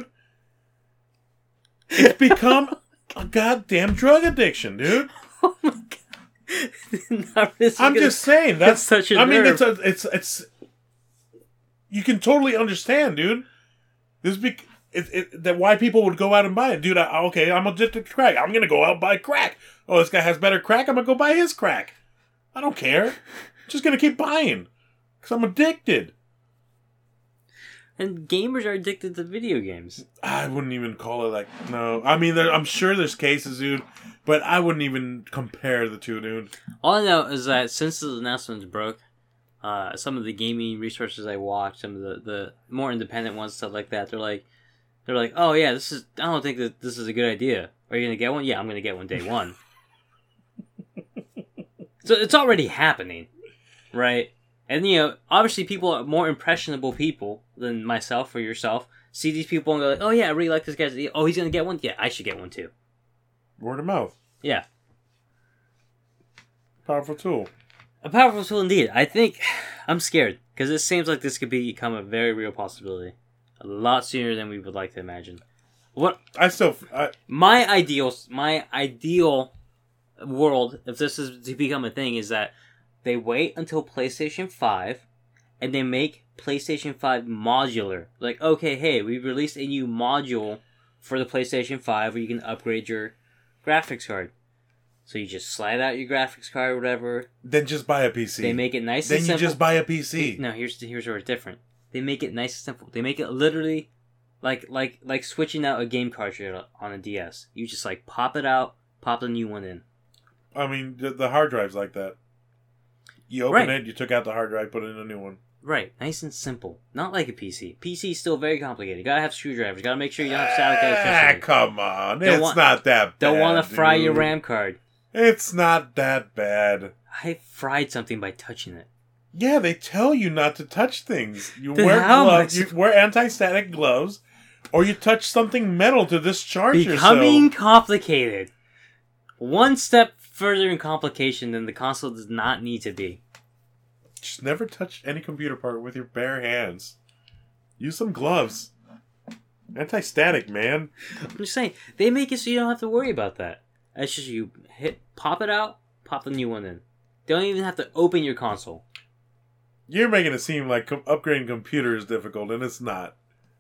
It's become a goddamn drug addiction, dude. Oh my god! I'm gonna... just saying that's such a I mean, nerve. it's a, it's it's. You can totally understand, dude. This be it, it that why people would go out and buy it, dude. I, okay, I'm addicted to crack. I'm gonna go out and buy crack. Oh, this guy has better crack. I'm gonna go buy his crack. I don't care. I'm just gonna keep buying because I'm addicted. And gamers are addicted to video games. I wouldn't even call it like no. I mean, there, I'm sure there's cases, dude, but I wouldn't even compare the two, dude. All I know is that since the announcements broke, uh, some of the gaming resources I watch, some of the, the more independent ones, stuff like that, they're like, they're like, oh yeah, this is. I don't think that this is a good idea. Are you gonna get one? Yeah, I'm gonna get one day one. So it's already happening, right? And, you know, obviously people are more impressionable people than myself or yourself. See these people and go like, oh yeah, I really like this guy's idea. Oh, he's going to get one? Yeah, I should get one too. Word of mouth. Yeah. Powerful tool. A powerful tool indeed. I think I'm scared because it seems like this could become a very real possibility. A lot sooner than we would like to imagine. What I still... I, my ideal, my ideal world, if this is to become a thing, is that they wait until PlayStation five, and they make PlayStation five modular. Like, okay, hey, we released a new module for the PlayStation five where you can upgrade your graphics card. So you just slide out your graphics card or whatever. Then just buy a P C. They make it nice then and simple. Then you just buy a P C. No, here's here's where it's different. They make it nice and simple. They make it literally like like like switching out a game cartridge on a D S. You just like pop it out, pop the new one in. I mean, the, the hard drive's like that. You open right. it, you took out the hard drive, put in a new one. Right, nice and simple. Not like a P C. P C is still very complicated. You gotta have screwdrivers. Gotta make sure you don't have static electricity. Ah, come on. Don't it's want, not that bad. Don't want to fry dude. your RAM card. It's not that bad. I fried something by touching it. Yeah, they tell you not to touch things. You Then wear how gloves. much- You wear anti-static gloves, or you touch something metal to discharge Becoming yourself. complicated. One step further in complication than the console does not need to be. Just never touch any computer part with your bare hands. Use some gloves. Anti-static, man. I'm just saying, they make it so you don't have to worry about that. It's just you hit, pop it out, pop the new one in. Don't even have to open your console. You're making it seem like com- upgrading computer is difficult, and it's not.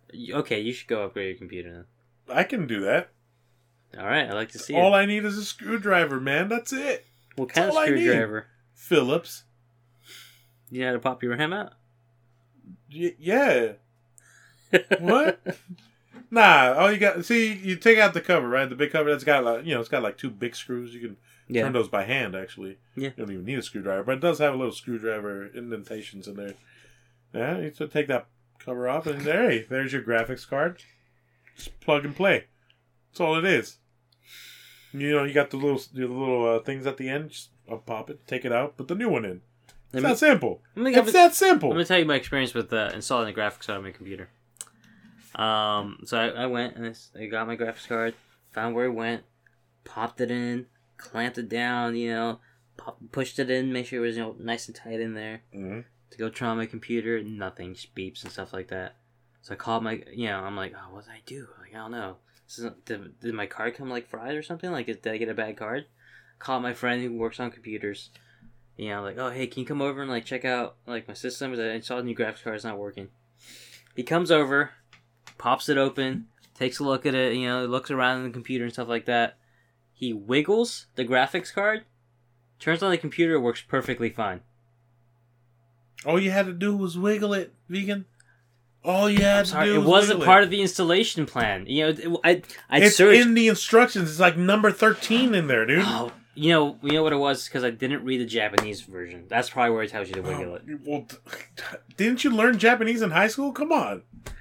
Okay, you should go upgrade your computer then. I can do that. All right, I'd like to see All it. I need is a screwdriver, man. That's it. What That's kind of all I need. screwdriver? Phillips. You know how to pop your RAM out? Y- yeah. What? Nah. All you got. See, you take out the cover, right? The big cover that's got like, you know, it's got like two big screws. You can Yeah. turn those by hand, actually. Yeah. You don't even need a screwdriver, but it does have a little screwdriver indentations in there. Yeah, you just take that cover off, and there, hey, there's your graphics card. Just plug and play. That's all it is. You know, you got the little the little uh, things at the end. Just uh, pop it, take it out, put the new one in. It's Let me- that simple. let me give It's it- that simple. I'm gonna tell you my experience with uh, installing the graphics card on my computer. Um, so I, I went and I, I got my graphics card, found where it went, popped it in, clamped it down, you know, pop, pushed it in, make sure it was, you know, nice and tight in there. Mm-hmm. To go turn on my computer, nothing, just beeps and stuff like that. So I called my, you know, I'm like, oh, what did I do? Like, I don't know. This isn't, did, did my card come like fried or something? Like, did I get a bad card? Called my friend who works on computers. You know, like, oh, hey, can you come over and like check out like my system? I installed a new graphics card, it's not working. He comes over, pops it open, takes a look at it, you know, looks around in the computer and stuff like that. He wiggles the graphics card, turns on the computer, it works perfectly fine. All you had to do was wiggle it, vegan. All you had Sorry, to do it was wasn't wiggle part it. of the installation plan. You know, it, I I It's searched. in the instructions. It's like number thirteen in there, dude. Oh, you know, you know what it was because I didn't read the Japanese version. That's probably where it tells you to wiggle it. Oh, well, didn't you learn Japanese in high school? Come on.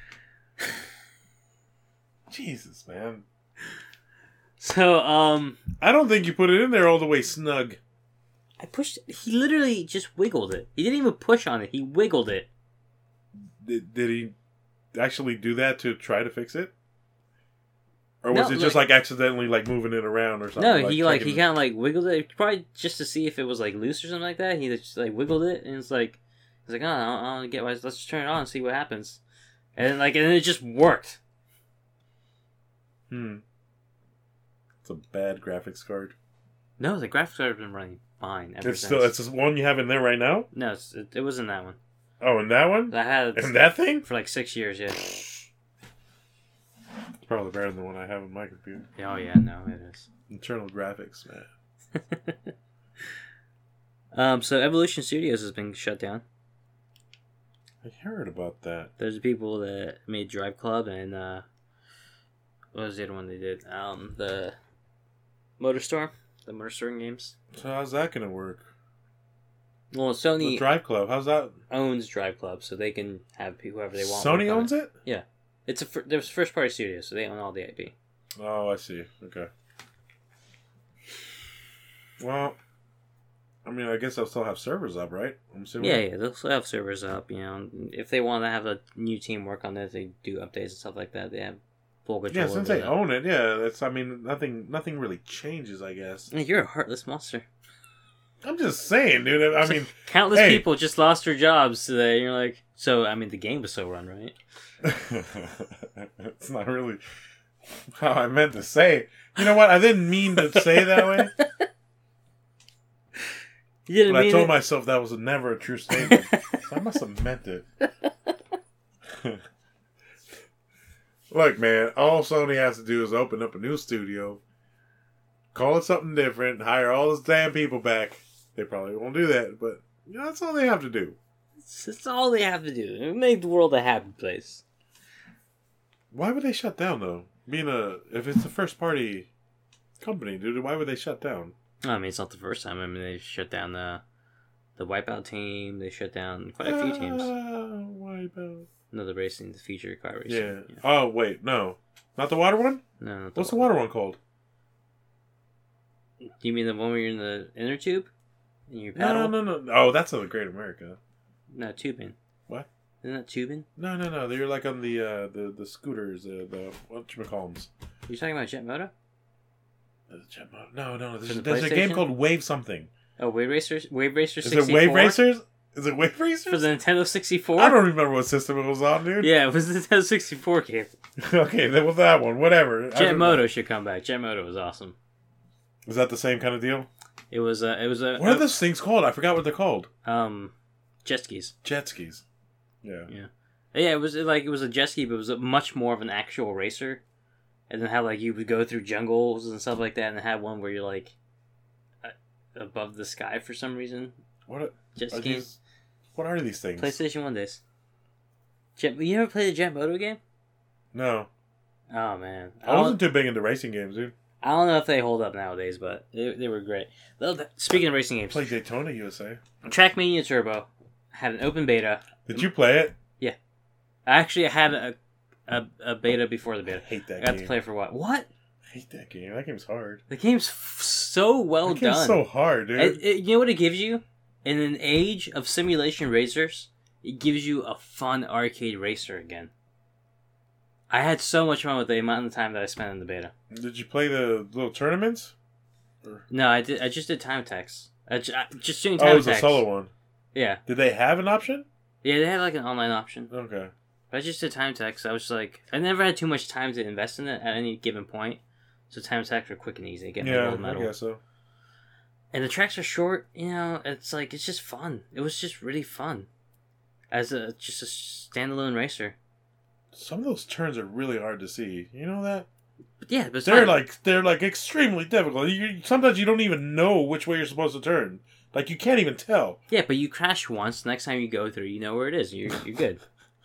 Jesus, man. So, um, I don't think you put it in there all the way snug. I pushed. He literally just wiggled it. He didn't even push on it. He wiggled it. Did, did he actually do that to try to fix it? Or was No, it just like- like accidentally like moving it around or something? No, he like he taking- kind of like wiggled it, probably just to see if it was like loose or something like that. He just like wiggled it, and it's like he's like, oh, I don't, I don't get why. Let's just turn it on and see what happens. And like, and it just worked. Hmm. It's a bad graphics card. No, the graphics card has been running fine ever It's since. still it's the one you have in there right now. No, it's, it, it wasn't that one. Oh, and that one, I had it and that thing. for like six years. Yeah. It's probably better than the one I have on my computer. Oh yeah, no, it is. Internal graphics, man. um, so Evolution Studios has been shut down. I heard about that. There's the people that made Drive Club and uh, what was the other one they did? Um, the MotorStorm, the MotorStorm games. So how's that gonna work? Well, The Sony Drive Club. How's that? owns Drive Club, so they can have people whoever they want. Sony work on owns it. It's a fir- there's first party studio, so they own all the I P. Oh, I see. Okay. Well, I mean, I guess they'll still have servers up, right? I'm assuming. Yeah, yeah, they'll still have servers up. You know, if they want to have a new team work on it, they do updates and stuff like that. They have full control. Yeah, since over they that. own it, yeah, that's. I mean, nothing, nothing really changes. I guess. You're a heartless monster. I'm just saying, dude. I mean, Countless hey. people just lost their jobs today. You're like, so I mean, the game was so run, right? it's not really how I meant to say it. You know what? I didn't mean to say it that way. You didn't But I mean told it. myself that was never a true statement. So I must have meant it. Look, man, all Sony has to do is open up a new studio, call it something different, hire all those damn people back. They probably won't do that, but you know, that's all they have to do. It's, it's all they have to do. Make the world a happy place. Why would they shut down, though? Being a if it's a first party company, dude, why would they shut down? I mean, it's not the first time. I mean, they shut down the the Wipeout team. They shut down quite a few teams. Ah, Wipeout. No, the racing, the feature car racing. Yeah. Oh wait, no, not the water one. No, not What's the water one called? Do you mean the one where you're in the inner tube? And you No, paddle? no, no, no. Oh, that's a Great America. No, tubing. What? Isn't that tubing? No, no, no. They're like on the uh, the the scooters. Uh, the what you call them? You talking about Jet Moto? No, no. There's, the there's a game PlayStation? called Wave something. Oh, Wave Racers? Wave Racer Is sixty-four? it Wave Racers? Is it Wave Racers? For the Nintendo sixty-four? I don't remember what system it was on, dude. Yeah, it was the Nintendo sixty-four game. Okay, then with that one, whatever. I Jet don't- Moto should come back. Jet Moto was awesome. Is that the same kind of deal? It was a, it was a, What are those things called? I forgot what they're called. um, jet skis. Jet skis. Yeah. Yeah. Yeah, it was like it was a jet ski, but it was a much more of an actual racer. And then how like you would go through jungles and stuff like that, and had one where you're like uh, above the sky for some reason. What are, Jet are ski. these? What are these things? PlayStation One days. Jet. You ever played a Jet Moto game? No, Oh man, I wasn't too big into racing games, dude. I don't know if they hold up nowadays, but they, they were great. Speaking of racing games, Play Daytona U S A. Trackmania Turbo had an open beta. Did you play it? Actually, I had a a, a beta before the beta. I hate that I got game. to play for what? What? I hate that game. That game's hard. The game's f- so well that game's done. so hard, dude. It, it, you know what it gives you? In an age of simulation racers, it gives you a fun arcade racer again. I had so much fun with the amount of time that I spent in the beta. Did you play the little tournaments? Or... No, I did. I just did time attacks. I ju- I, just doing Oh, time it was attacks. a solo one. Yeah, Did they have an option? yeah. They had like an online option. Okay. But I just did time attacks. I was like, I never had too much time to invest in it at any given point. So time attacks were quick and easy. Get my Yeah, gold medal. I guess so. And the tracks are short, you know, it's like, it's just fun. It was just really fun. As a, just a standalone racer. Some of those turns are really hard to see. You know that? But yeah, but it's They're fun. like they're like extremely difficult. You, sometimes you don't even know which way you're supposed to turn. Like you can't even tell. Yeah, but you crash once, next time you go through, you know where it is. You're, you're good.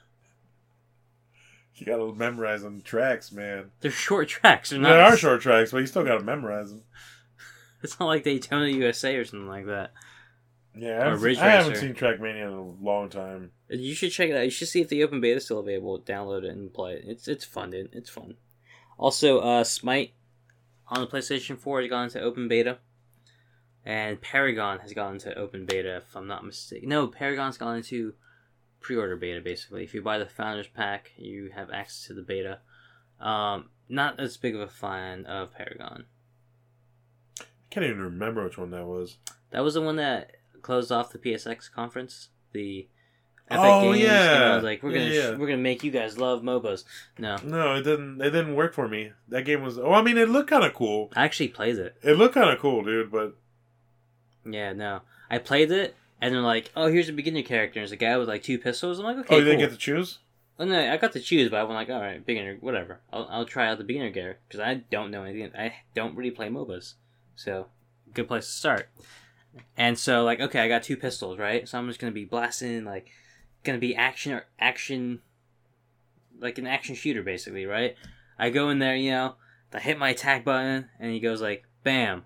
You gotta memorize them tracks, man. They're short tracks. They're not, They are short tracks, but you still gotta memorize them. It's not like Daytona U S A or something like that. Yeah, I Or haven't, Ridge I haven't Racer. seen Trackmania in a long time. You should check it out. You should see if the open beta is still available. Download it and play it. It's it's fun, dude. It's fun. Also, uh, Smite on the PlayStation four has gone into open beta. And Paragon has gone into open beta, if I'm not mistaken. No, Paragon's gone into pre-order beta, basically. If you buy the Founders Pack, you have access to the beta. Um, not as big of a fan of Paragon. I can't even remember which one that was. That was the one that closed off the P S X conference. The Epic Oh, Games. yeah. And I was like, we're gonna Yeah, yeah. we're gonna make you guys love MOBAs. No, No, it didn't. It didn't work for me. That game was. Oh, I mean, it looked kind of cool. I actually played it. It looked kind of cool, dude. But Yeah, no, I played it, and they're like, oh, here's a beginner character. And there's a guy with like two pistols. I'm like, okay, oh, you cool. didn't get to choose. Well, no, I got to choose, but I went like, all right, beginner, whatever. I'll I'll try out the beginner gear because I don't know anything. I don't really play MOBAs, so good place to start. And so like, okay, I got two pistols, right? So I'm just gonna be blasting, like, gonna be action or action, like an action shooter, basically, right? I go in there, you know, I hit my attack button, and he goes like, bam,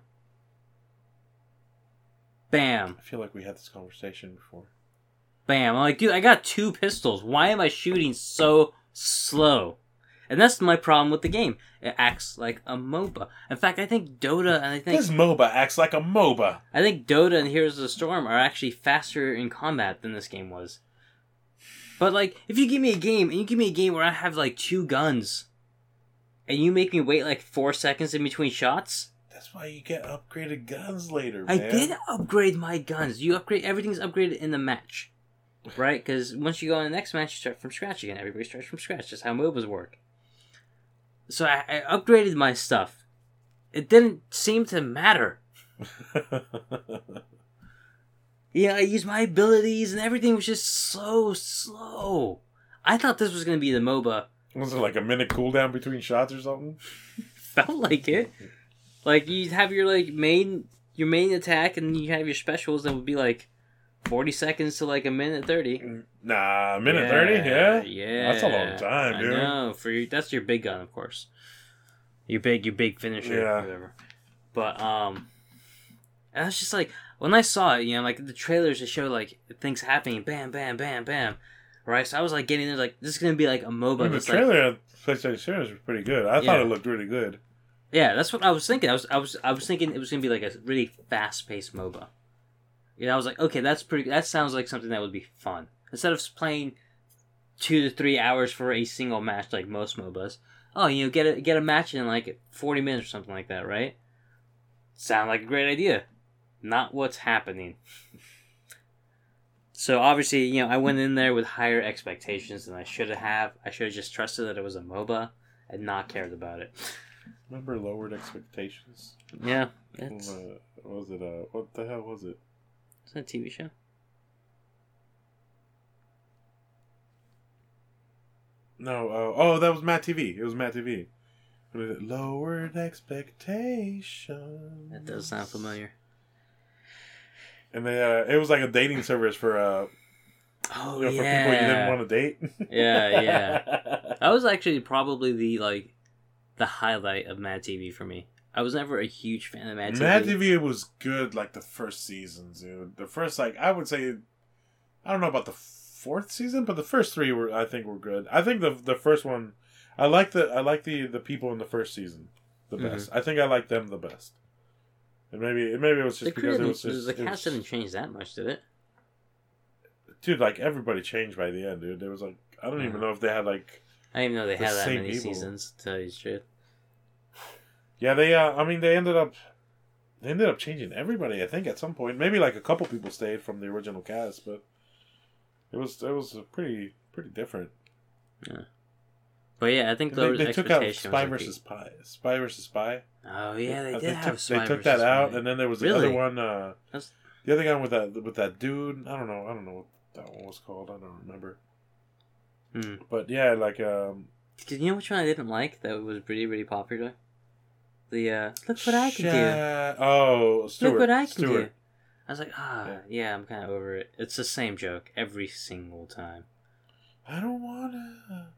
bam. I feel like we had this conversation before. Bam. I'm like, dude, I got two pistols. Why am I shooting so slow? And that's my problem with the game. It acts like a MOBA. In fact, I think Dota and I think This MOBA acts like a MOBA. I think Dota and Heroes of the Storm are actually faster in combat than this game was. But like, if you give me a game and you give me a game where I have like two guns, and you make me wait like four seconds in between shots, That's why you get upgraded guns later, I man. did upgrade my guns. You upgrade everything's upgraded in the match, right? Because once you go in the next match, you start from scratch again. Everybody starts from scratch. That's how MOBAs work. So I, I upgraded my stuff. It didn't seem to matter. Yeah, I used my abilities and everything was just so slow. I thought this was going to be the MOBA. Was it like a minute cooldown between shots or something? Felt like it. Like you have your like main your main attack and you have your specials that would be like forty seconds to like a minute thirty. Nah, a minute Yeah, thirty, yeah? Yeah. That's a long time, I dude. know. For your, that's your big gun, of course. Your big your big finisher, Yeah. whatever. But um and I was just like when I saw it, you know, like the trailers that show like things happening, bam, bam, bam, bam. Right? So I was like getting there like this is gonna be like a MOBA. I mean, the that's like, trailer at PlayStation Series was pretty good. I Yeah. thought it looked really good. yeah, that's what I was thinking. I was I was I was thinking it was gonna be like a really fast paced MOBA. Yeah, I was like, okay, that's pretty. That sounds like something that would be fun instead of playing two to three hours for a single match like most MOBAs. Oh, you know, get a get a match in like forty minutes or something like that, right? Sound like a great idea. Not what's happening. So obviously, you know, I went in there with higher expectations than I should have. I should have just trusted that it was a MOBA and not cared about it. Remember Lowered Expectations? Yeah, it's, Uh, was it, uh, what the hell was it? it's a T V show. No, uh, oh, that was Matt T V. It was Matt T V. Lowered expectations. That does sound familiar. And they, uh, it was like a dating service for, uh, oh you know, yeah, for people you didn't want to date. yeah, yeah. That was actually probably the like the highlight of Mad T V for me. I was never a huge fan of Mad T V. Mad T V was good, like the first season, dude. The first, like, I would say, I don't know about the fourth season, but the first three were, I think, were good. I think the the first one, I like the I like the the people in the first season the best. Mm-hmm. I think I like them the best. And maybe maybe it was just because it was just the cast didn't change that much, did it? Dude, like everybody changed by the end, dude. There was like I don't yeah. even know if they had like I didn't even know they the had that many people. seasons. To tell you the truth. Yeah, they. Uh, I mean, they ended up they ended up changing everybody. I think at some point, maybe like a couple people stayed from the original cast, but it was it was pretty pretty different. Yeah. But yeah, I think they, they took out Spy versus Spy. Spy versus Spy. Oh yeah, they did they have took, Spy They took that Spy. out, and then there was the really? other one. Uh, That's... The other guy with that with that dude. I don't know. I don't know what that one was called. I don't remember. Hmm. But yeah, like um. Did you know which one I didn't like that was really really popular? The uh, look what I can Sh- do. Oh, Stuart. Look what I can Stuart. do. I was like, ah, yeah, yeah I'm kind of over it. It's the same joke every single time. I don't wanna.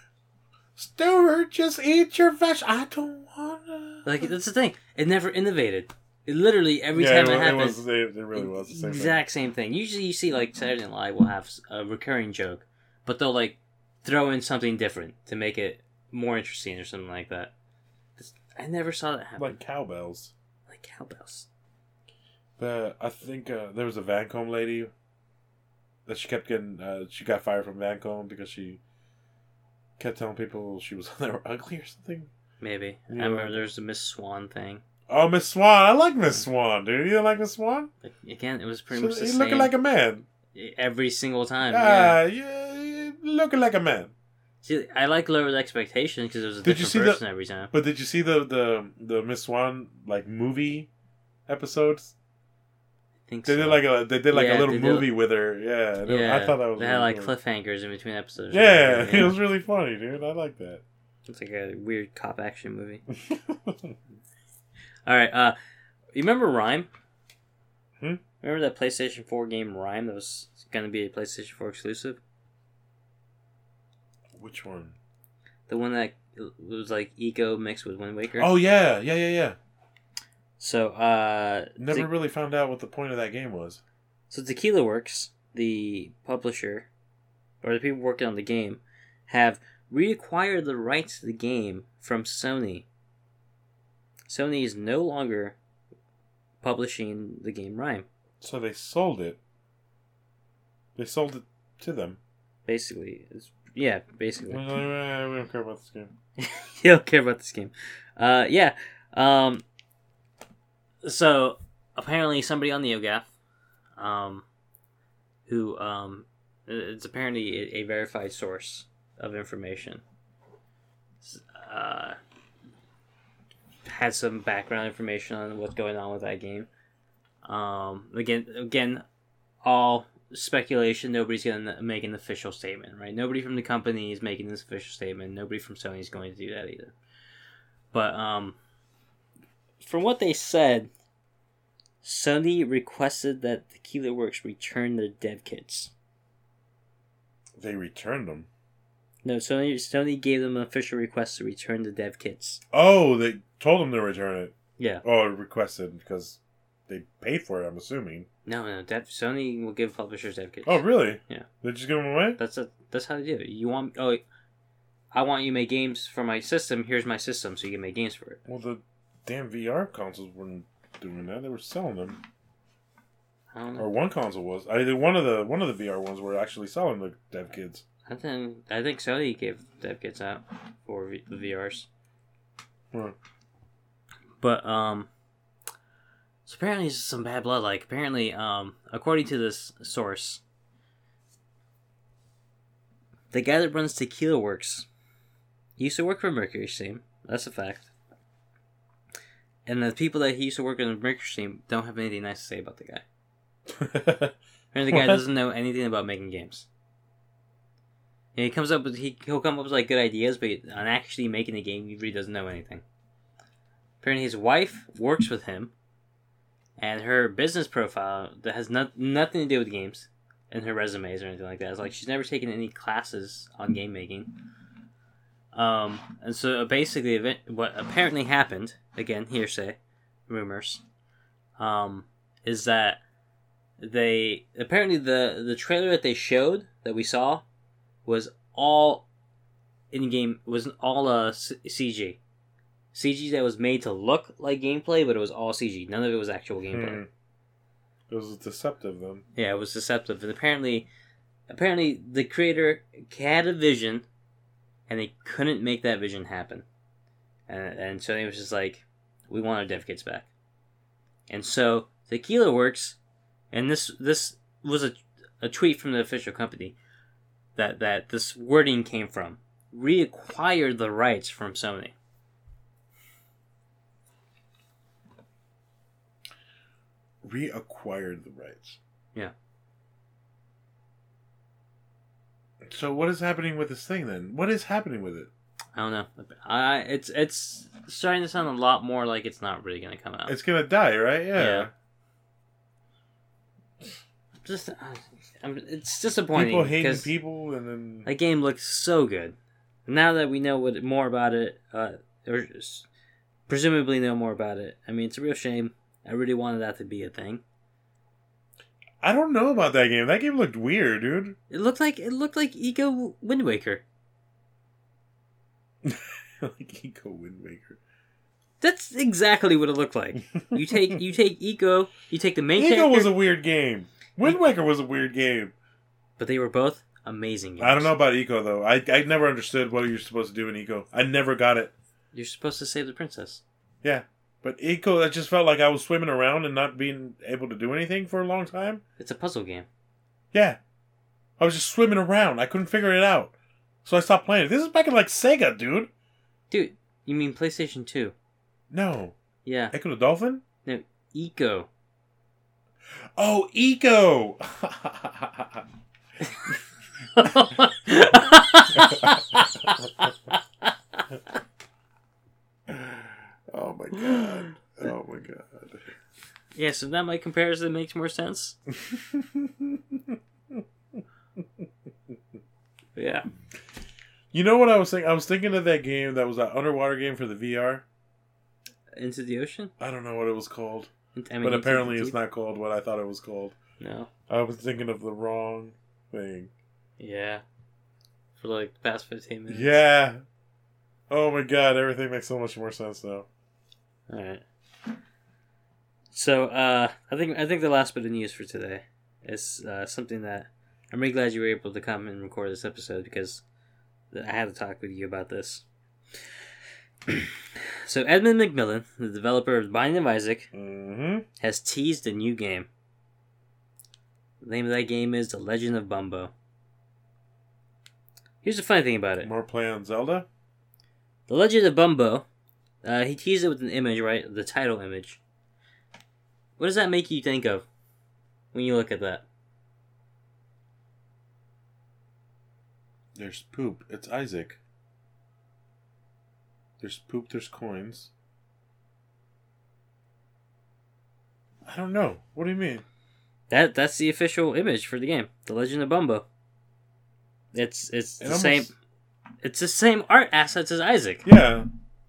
Stuart, just eat your veg. I don't wanna. Like that's the thing. It never innovated. It literally every yeah, time it, it happened, it, was, it, it really was the same exact thing. same thing. Usually, you see like Saturday Night Live will have a recurring joke, but they'll like throw in something different to make it more interesting or something like that. I never saw that happen. Like cowbells. Like cowbells. The I think uh, there was a Vancombe lady that she kept getting. Uh, she got fired from Vancombe because she kept telling people she was they were ugly or something. Maybe. Yeah. I remember there was the Miss Swan thing. Oh, Miss Swan! I like Miss Swan, dude. You like Miss Swan? Again, it was pretty so, much the you same. Looking like a man. Every single time. Ah, yeah. you looking like a man. See, I like Lowered Expectations because it was a did different you see person the, every time. But did you see the the the Miss Swan like movie episodes? I think they so. did like a they did like yeah, a little movie did. with her. Yeah, they, yeah. I thought that was. They really had like cool. cliffhangers in between episodes. Yeah, right? yeah, it was really funny, dude. I like that. It's like a weird cop action movie. All right, uh, you remember Rhyme? Hmm? Remember that PlayStation four game Rhyme that was going to be a PlayStation four exclusive? Which one? The one that was like Eco mixed with Wind Waker. Oh yeah, yeah, yeah, yeah. So, uh, never te- really found out what the point of that game was. So Tequila Works, the publisher, or the people working on the game, have reacquired the rights to the game from Sony. Sony is no longer publishing the game Rhyme. So they sold it. They sold it to them. Basically, it's, yeah, basically. We don't care about this game. You don't care about this game. Uh, yeah. Um. So apparently, somebody on NeoGAF, um, who um, it's apparently a, a verified source of information, uh, had some background information on what's going on with that game. Um, again, again, all speculation. Nobody's gonna make an official statement, right? Nobody from the company is making this official statement. Nobody from Sony is going to do that either. But um, from what they said, Sony requested that Tequila Works return their dev kits. They returned them. No, Sony Sony gave them an official request to return the dev kits. Oh, they told them to return it. Yeah. Oh, requested because they paid for it. I'm assuming. No, no, dev, Sony will give publishers dev kits. Oh, really? Yeah. They just give them away? That's a, that's how they do it. You want oh, I want you to make games for my system. Here's my system, so you can make games for it. Well, the damn V R consoles weren't doing that. They were selling them. I don't know. Or one console was. Either one of the one of the V R ones were actually selling the dev kits. I think I think Sony gave dev kits out for v- the V Rs. Hmm. But um, so apparently it's some bad blood. Like apparently, um, according to this source, the guy that runs Tequila Works, he used to work for Mercury Steam. That's a fact. And the people that he used to work on Mercury Steam don't have anything nice to say about the guy. And the guy What? doesn't know anything about making games. And he comes up with he he'll come up with like good ideas, but on actually making the game, he really doesn't know anything. Apparently, his wife works with him, and her business profile that has not, nothing to do with games, and her resumes or anything like that. It's like she's never taken any classes on game making. Um, and so basically, event, what apparently happened, again, hearsay, rumors, um, is that they apparently the the trailer that they showed that we saw was all in game was all uh C G. C G that was made to look like gameplay, but it was all C G. None of it was actual gameplay. Hmm. It was deceptive then. Yeah, it was deceptive, and apparently, apparently the creator had a vision, and they couldn't make that vision happen, and and so it was just like, we want our dev kits back, and so Tequila Works, and this this was a a tweet from the official company that that this wording came from, reacquired the rights from Sony. Reacquired the rights. Yeah. So what is happening with this thing then? What is happening with it? I don't know. I it's it's starting to sound a lot more like it's not really going to come out. It's gonna die, right? Yeah. yeah. Just, uh, I'm, it's disappointing. People hating because people, and then that game looks so good. Now that we know what more about it, uh, or presumably know more about it, I mean, it's a real shame. I really wanted that to be a thing. I don't know about that game. That game looked weird, dude. It looked like it looked like Eco Wind Waker. Like Eco Wind Waker. That's exactly what it looked like. You take you take Eco, you take the main Eco character. was a weird game. Wind Waker was a weird game. But they were both amazing games. I don't know about Eco though. I I never understood what you're supposed to do in Eco. I never got it. You're supposed to save the princess. Yeah. But Eco, I just felt like I was swimming around and not being able to do anything for a long time. It's a puzzle game. Yeah. I was just swimming around. I couldn't figure it out. So I stopped playing it. This is back in like Sega, dude. Dude, you mean PlayStation two? No. Yeah. Echo the Dolphin? No, Eco. Oh, Eco! Oh my god. Oh my god. Yeah, so that my comparison makes more sense. Yeah. You know what I was thinking? I was thinking of that game that was that underwater game for the V R. Into the Ocean? I don't know what it was called. I mean, but apparently the it's not called what I thought it was called. No. I was thinking of the wrong thing. Yeah. For like the past fifteen minutes. Yeah. Oh my god, everything makes so much more sense now. Alright. So, uh, I think I think the last bit of news for today is uh, something that I'm really glad you were able to come and record this episode because I had to talk with you about this. So, Edmund McMillen, the developer of Binding of Isaac, mm-hmm. has teased a new game. The name of that game is The Legend of Bumbo. Here's the funny thing about it. More play on Zelda? The Legend of Bumbo, uh, he teased it with an image, right? The title image. What does that make you think of when you look at that? There's poop. It's Isaac. There's poop, there's coins. I don't know. What do you mean? That that's the official image for the game, The Legend of Bumbo. It's it's the It almost... same. It's the same art assets as Isaac. Yeah.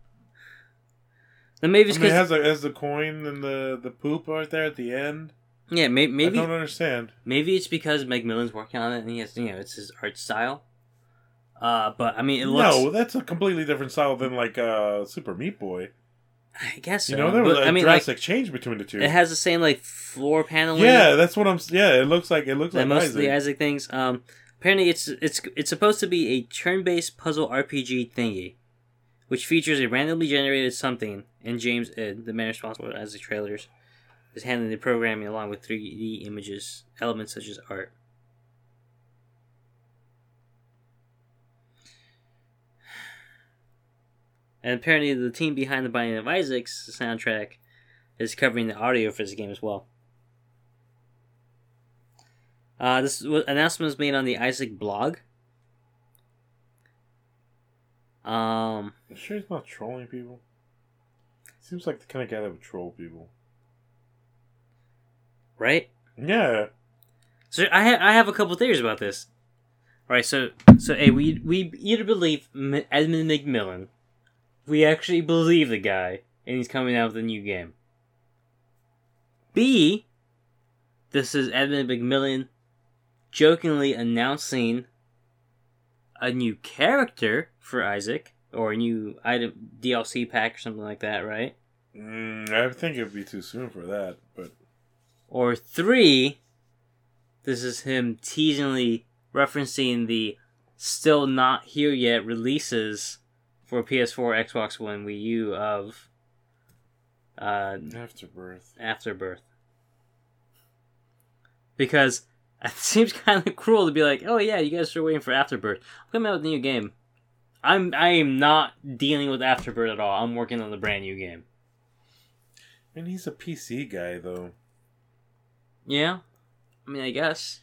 Then maybe it's I mean, it because has, a, has the coin and the, the poop right there at the end. yeah, may, maybe I don't understand. Maybe it's because McMillan's working on it and he has, you know, it's his art style. Uh, but I mean, it looks. No, that's a completely different style than like uh, Super Meat Boy. I guess so. You know, there was but, a I mean, drastic like, change between the two. it has the same like floor paneling. Yeah, that's what I'm. Yeah, it looks like it looks Like like most Isaac. of the Isaac things. Um, apparently, it's it's it's supposed to be a turn-based puzzle R P G thingy, which features a randomly generated something. And James Id, the man responsible for Isaac trailers, is handling the programming along with three D images, elements such as art. And apparently, the team behind the Binding of Isaac's soundtrack is covering the audio for this game as well. Uh, this was, announcement was made on the Isaac blog, Um, You sure he's not trolling people? Seems like the kind of guy that would troll people. right? Yeah. So I ha- I have a couple theories about this. All right, so so A, we we either believe M- Edmund McMillen, we actually believe the guy, and he's coming out with a new game. B, this is Edmund McMillen jokingly announcing a new character for Isaac, or a new item D L C pack or something like that, right? Mm, I think it'd be too soon for that, but Or three, this is him teasingly referencing the still not here yet releases for P S four, Xbox One, Wii U of uh, Afterbirth. Afterbirth. Because it seems kind of cruel to be like, oh yeah, you guys are waiting for Afterbirth. I'm coming out with a new game. I'm I am not dealing with Afterbirth at all. I'm working on a brand new game. And he's a P C guy, though. Yeah, I mean, I guess.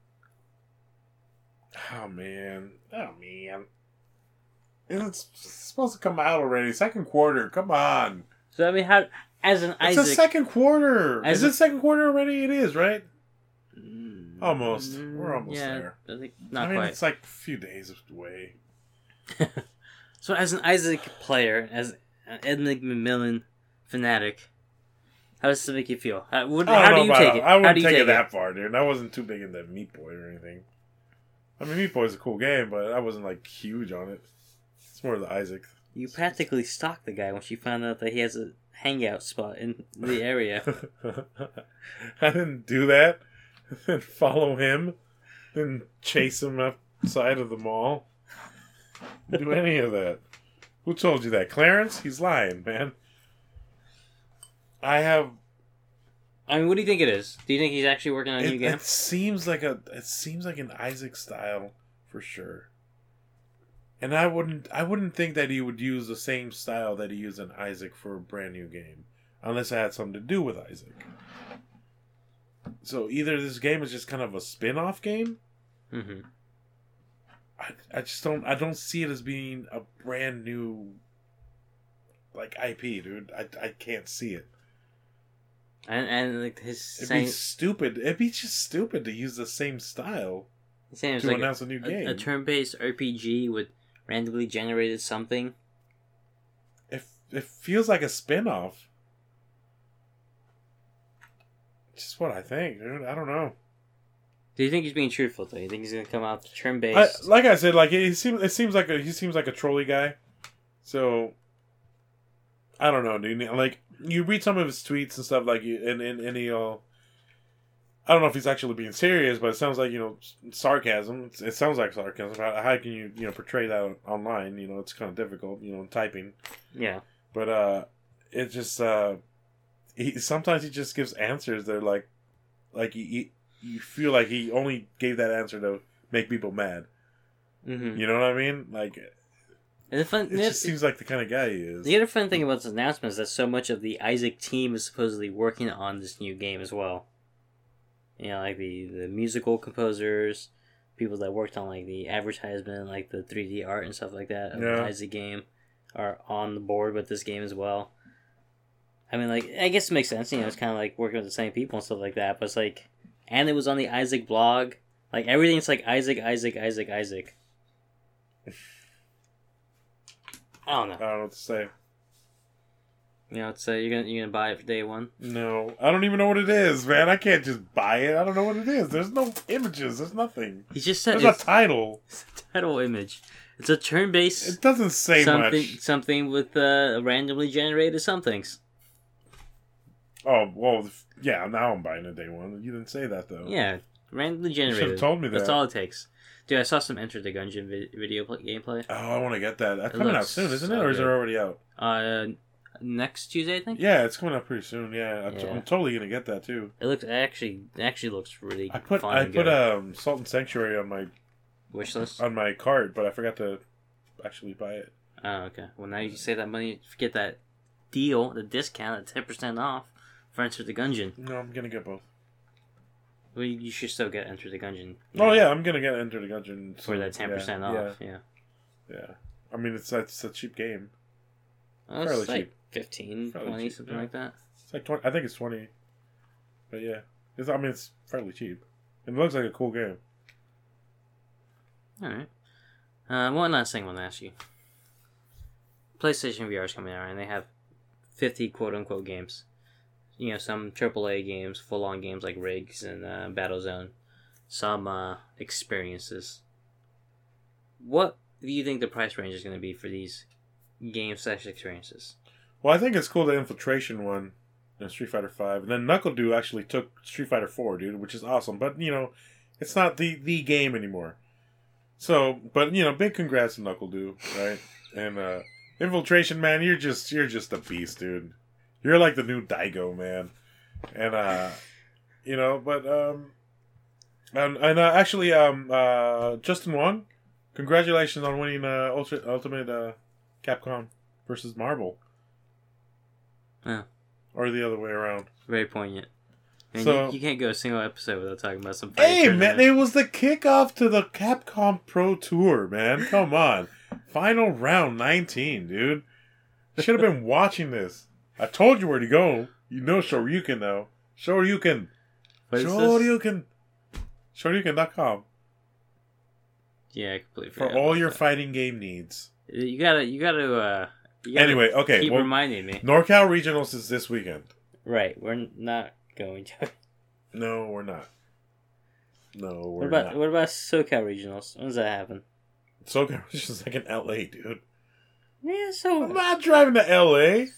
Oh, man. Oh, man. It's supposed to come out already. Second quarter. Come on. So I mean, how as an It's Isaac, the second quarter. As Is a- it second quarter already? It is, right? Mm, Almost. We're almost yeah, there. I think not I mean, quite. it's like a few days away. So as an Isaac player, as an Edmund McMillan fanatic, how does this make you feel? How, what, I don't how know do you about- take it? I How wouldn't do you take, take it that far, dude. I wasn't too big into Meat Boy or anything. I mean, Meat Boy's a cool game, but I wasn't like huge on it. It's more the Isaac. You practically stalked the guy once you found out that he has a hangout spot in the area. I didn't do that. Didn't follow him. Didn't chase him outside of the mall. Didn't do any of that. Who told you that? Clarence? He's lying, man. I have. I mean, what do you think it is? Do you think he's actually working on a It, new game? it seems like a. It seems like an Isaac style for sure. And I wouldn't. I wouldn't think that he would use the same style that he used in Isaac for a brand new game, unless it had something to do with Isaac. So either this game is just kind of a spin-off game. Mm-hmm. I, I just don't I don't see it as being a brand new like I P, dude. I, I can't see it. And and like his It'd saying, be stupid. It'd be just stupid to use the same style he's saying it's to like announce a, new a, game. a turn-based R P G with randomly generated something. It it feels like a spin-off. Just what I think, dude. I don't know. Do you think he's being truthful though? You think he's gonna come out I, turn-based? like I said, like it seems it seems like a he seems like a trolley guy. So I don't know, dude. Like you read some of his tweets and stuff, like you and and, and he uh, I don't know if he's actually being serious, but it sounds like you know sarcasm. It sounds like sarcasm. How, how can you you know portray that online? You know, it's kind of difficult. You know, typing. Yeah. But uh, it just uh, he sometimes he just gives answers that are like, like he, he you feel like he only gave that answer to make people mad. Mm-hmm. You know what I mean? Like, And the fun, it just seems like the kind of guy he is. the other fun thing about this announcement is that so much of the Isaac team is supposedly working on this new game as well. You know, like the, the musical composers, people that worked on like the advertisement, like the three D art and stuff like that of Yeah. the Isaac game, are on the board with this game as well. I mean, like, I guess it makes sense. You know, it's kind of like working with the same people and stuff like that. But it's like, and it was on the Isaac blog. Like everything's like Isaac, Isaac, Isaac, Isaac. I don't know. I don't know what to say. You know, it's uh, you're gonna you're gonna buy it for day one. No, I don't even know what it is, man. I can't just buy it. I don't know what it is. There's no images. There's nothing. He just said There's a it's, title. it's a title image. It's a turn-based It doesn't say something much. something with uh, randomly generated somethings. Oh well, yeah. Now I'm buying a day one. You didn't say that though. Yeah, randomly You should generated. have told me That's that. all it takes. Dude, I saw some Enter the Gungeon vi- video pl- gameplay. Oh, I want to get that. That's coming out looks soon, isn't so it? Or is it good. already out? Uh, next Tuesday, I think. Yeah, it's coming out pretty soon. Yeah, I'm, Yeah. I'm totally gonna get that too. It looks actually it actually looks really. I put fun I and put good. um Salt and Sanctuary on my wish list. on my cart, but I forgot to actually buy it. Oh, okay. Well, now you can save that money. Get that deal, the discount at ten percent off for Enter the Gungeon. No, I'm gonna get both. Well, you you should still get Enter the Gungeon. Oh yeah, I'm gonna get Enter the Gungeon For that ten percent yeah, off, yeah. Yeah, yeah. I mean, it's it's a cheap game. Oh, Fairly it's like cheap. fifteen, Fairly twenty, cheap, something yeah. like that. It's like twenty. I think it's twenty. But yeah, it's, I mean, it's fairly cheap. It looks like a cool game. All right. Uh, one last thing I want to ask you. PlayStation V R is coming out, and they have fifty quote-unquote games. You know, some triple A games, full-on games like Rigs and uh, Battlezone. Some uh, experiences. What do you think the price range is going to be for these game slash experiences? Well, I think it's cool the Infiltration one in Street Fighter Five, and then Knuckle Doo actually took Street Fighter Four, dude, which is awesome. But you know, it's not the the game anymore. So, but you know, big congrats to Knuckle Doo, right? And uh, Infiltration, man, you're just you're just a beast, dude. You're like the new Daigo, man. And uh, you know, but um, and and uh, actually, um, uh, Justin Wong, congratulations on winning uh, Ultra, Ultimate uh, Capcom versus Marvel. Yeah. Or the other way around. Very poignant. And So- you, you can't go a single episode without talking about some Hey, fighting man, tournament. it was the kickoff to the Capcom Pro Tour, man. Come on. Final round nineteen, dude. Should have been watching this. I told you where to go. You know Shoryuken now. Shoryuken. What is this? Shoryuken. Shoryuken dot com. Yeah, I completely For forgot all about your that. fighting game needs. You gotta, you gotta, uh... You gotta Anyway, okay. keep Well, reminding me. NorCal Regionals is this weekend. Right, we're not going to. No, we're not. No, we're What about not. what about SoCal Regionals? When does that happen? SoCal Regionals is like in L A, dude. Yeah, so I'm not driving to L A.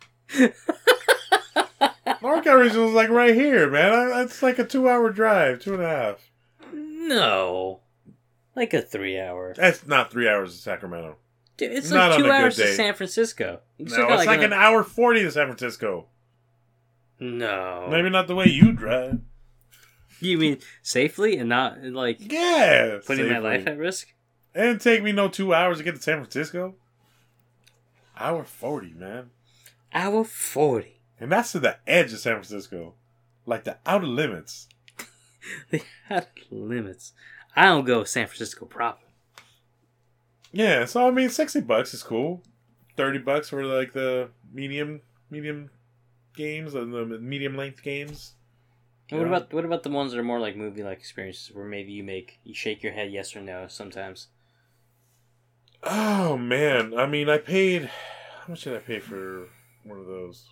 NorCal Regional is like right here, man. That's like a two-hour drive, two and a half. no, like a three-hour. That's not three hours to Sacramento. Dude, it's Not like on two a good hours to day. San Francisco. You still No, got it's like an- an hour forty to San Francisco. No, Maybe not the way you drive. You mean safely and not like Yeah, putting my safely. life at risk? It didn't take me no two hours to get to San Francisco. Hour forty, man. Hour forty. And that's to the edge of San Francisco. Like the outer limits. They had limits. I don't go San Francisco proper. Yeah, so I mean sixty bucks is cool. Thirty bucks for like the medium medium games and the medium length games. And what Yeah. about what about the ones that are more like movie like experiences where maybe you make you shake your head yes or no sometimes? Oh man, I mean I paid how much did I pay for one of those?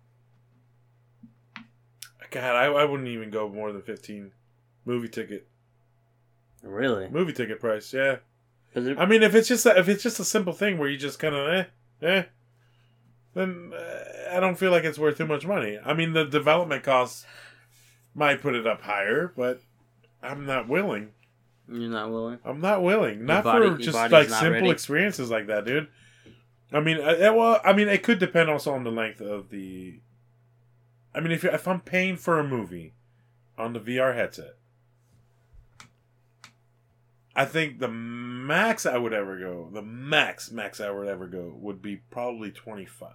God, I, I wouldn't even go more than fifteen movie ticket. Really? Movie ticket price, yeah. But there- I mean, if it's just a, if it's just a simple thing where you just kind of eh, eh, then uh, I don't feel like it's worth too much money. I mean, the development costs might put it up higher, but I'm not willing. You're not willing? I'm not willing. Not body- for your just body's like not simple ready? experiences like that, dude. I mean, I, eh, well, I mean, it could depend also on the length of the. I mean, if you if I'm paying for a movie on the V R headset, I think the max I would ever go, the max max I would ever go would be probably twenty-five.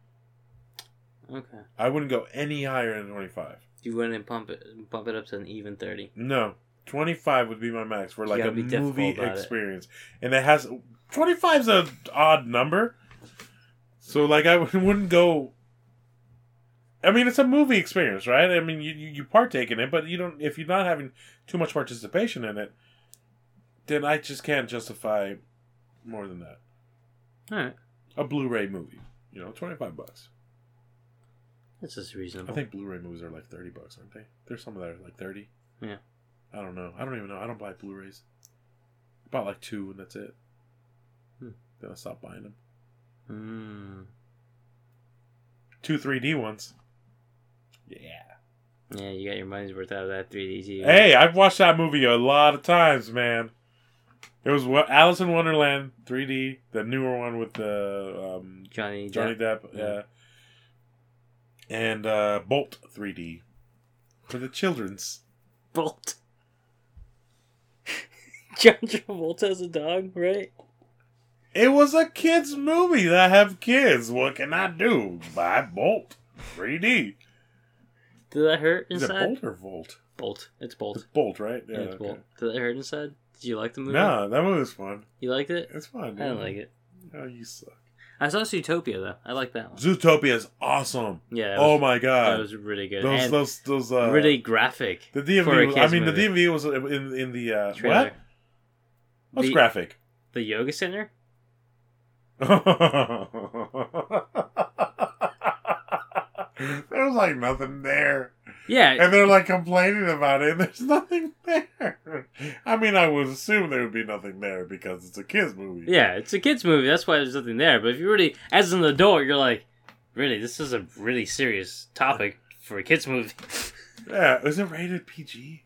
Okay. I wouldn't go any higher than twenty-five. You wouldn't bump it bump it up to an even thirty. No, twenty-five would be my max for You like gotta a be difficult movie about it. experience, and it has twenty-five is a odd number, so like I wouldn't go. I mean, it's a movie experience, right? I mean, you, you you partake in it, but you don't. If you're not having too much participation in it, then I just can't justify more than that. All right. A Blu-ray movie, you know, twenty-five bucks. This is reasonable. I think Blu-ray movies are like thirty bucks, aren't they? There's some that are like thirty. Yeah. I don't know. I don't even know. I don't buy Blu-rays. I bought like two, and that's it. Hmm. Then I stopped buying them. Mm. Two three D ones. Yeah. Yeah, you got your money's worth out of that three D T V. Hey, I've watched that movie a lot of times, man. It was what Alice in Wonderland three D, the newer one with the um, Johnny Johnny Depp. Depp, yeah, and uh, Bolt three D for the children's. Bolt. John Travolta's a dog, right? It was a kids movie that have kids. What can I do? Buy Bolt three D. Did that hurt Is it inside? Bolt or Volt? Bolt. It's Bolt. It's Bolt, right? Yeah, it's Bolt. Did that hurt inside? Did you like the movie? No, that movie was fun. You liked it? It's fun. I didn't like it. Oh, you suck. I saw Zootopia though. I like that one. Zootopia is awesome. Yeah. Oh was, my god. That was really good. Those and those those uh, really graphic. The D M V. For a Was, I kids mean, movie. the D M V was in in the uh, Trailer. what? What's the, graphic? The yoga center. There was like nothing there. Yeah. And they're like complaining about it, and there's nothing there. I mean, I would assume there would be nothing there because it's a kids movie. Yeah, it's a kids movie. That's why there's nothing there. But if you really, as an adult, you're like, really, this is a really serious topic for a kids movie. Yeah, is it rated P G?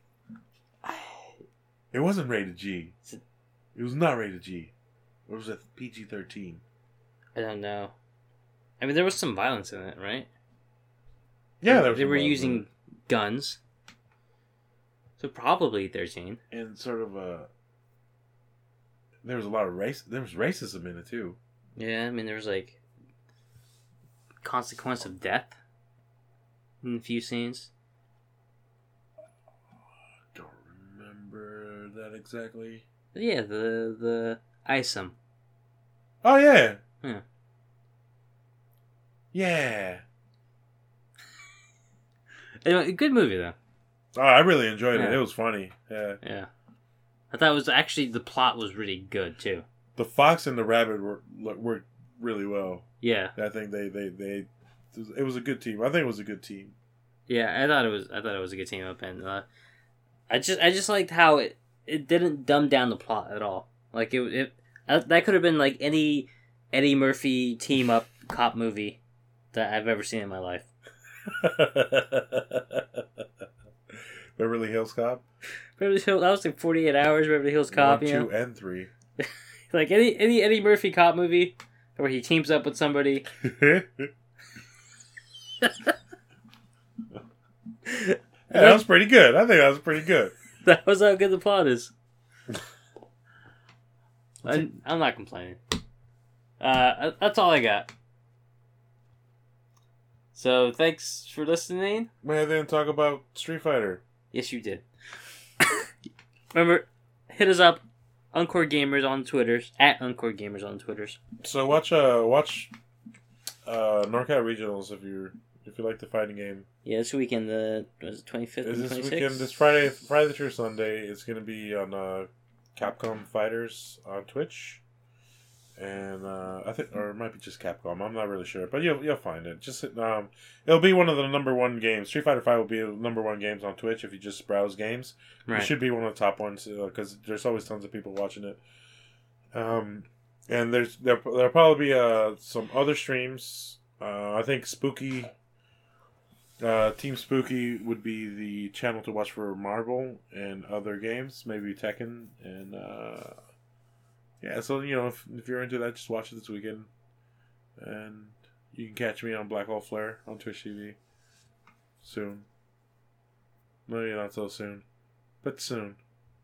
It wasn't rated G. It was not rated G. Or was it P G thirteen? I don't know. I mean, there was some violence in it, right? Yeah, they, there was they some were violence using in it. guns, so probably thirteen. And sort of a there was a lot of race. There was racism in it too. Yeah, I mean, there was like consequence of death in a few scenes. Don't remember that exactly. Yeah, the the Isom. Oh yeah. Yeah. Yeah. Anyway, good movie though. Oh, I really enjoyed it. Yeah. It was funny. Yeah. Yeah. I thought it was actually the plot was really good too. The fox and the rabbit were worked really well. Yeah. I think they, they, they it was a good team. I think it was a good team. Yeah, I thought it was I thought it was a good team up, and uh, I just I just liked how it it didn't dumb down the plot at all. Like it it uh, that could have been like any Eddie Murphy team up cop movie that I've ever seen in my life. Beverly Hills Cop. Beverly Hills, that was like forty-eight hours. Beverly Hills Cop, One, you know? two, and three. Like any any Eddie Murphy cop movie where he teams up with somebody. Yeah, that was pretty good. I think that was pretty good. That was how good the plot is. I, I'm not complaining. Uh, that's all I got. So thanks for listening. Man, I didn't talk about Street Fighter. Yes, you did. Remember, hit us up, Encore Gamers on Twitters, at Encore Gamers on Twitters. So watch, uh, watch, uh, NorCal Regionals if you if you like the fighting game. Yeah, this weekend, the was it twenty-fifth Is and this twenty-sixth? weekend? This Friday, Friday through Sunday. It's gonna be on uh, Capcom Fighters on Twitch, and uh, I think, or it might be just Capcom. I'm not really sure, but you'll you'll find it. Just um, it'll be one of the number one games. Street Fighter Five will be the number one games on Twitch if you just browse games. Right. It should be one of the top ones because uh, there's always tons of people watching it. Um, and there's there there'll probably be uh some other streams. Uh, I think Spooky. Uh, Team Spooky would be the channel to watch for Marvel and other games, maybe Tekken, and uh, yeah. So you know, if if you're into that, just watch it this weekend, and you can catch me on Black Hole Flare on Twitch T V soon. Maybe not so soon, but soon.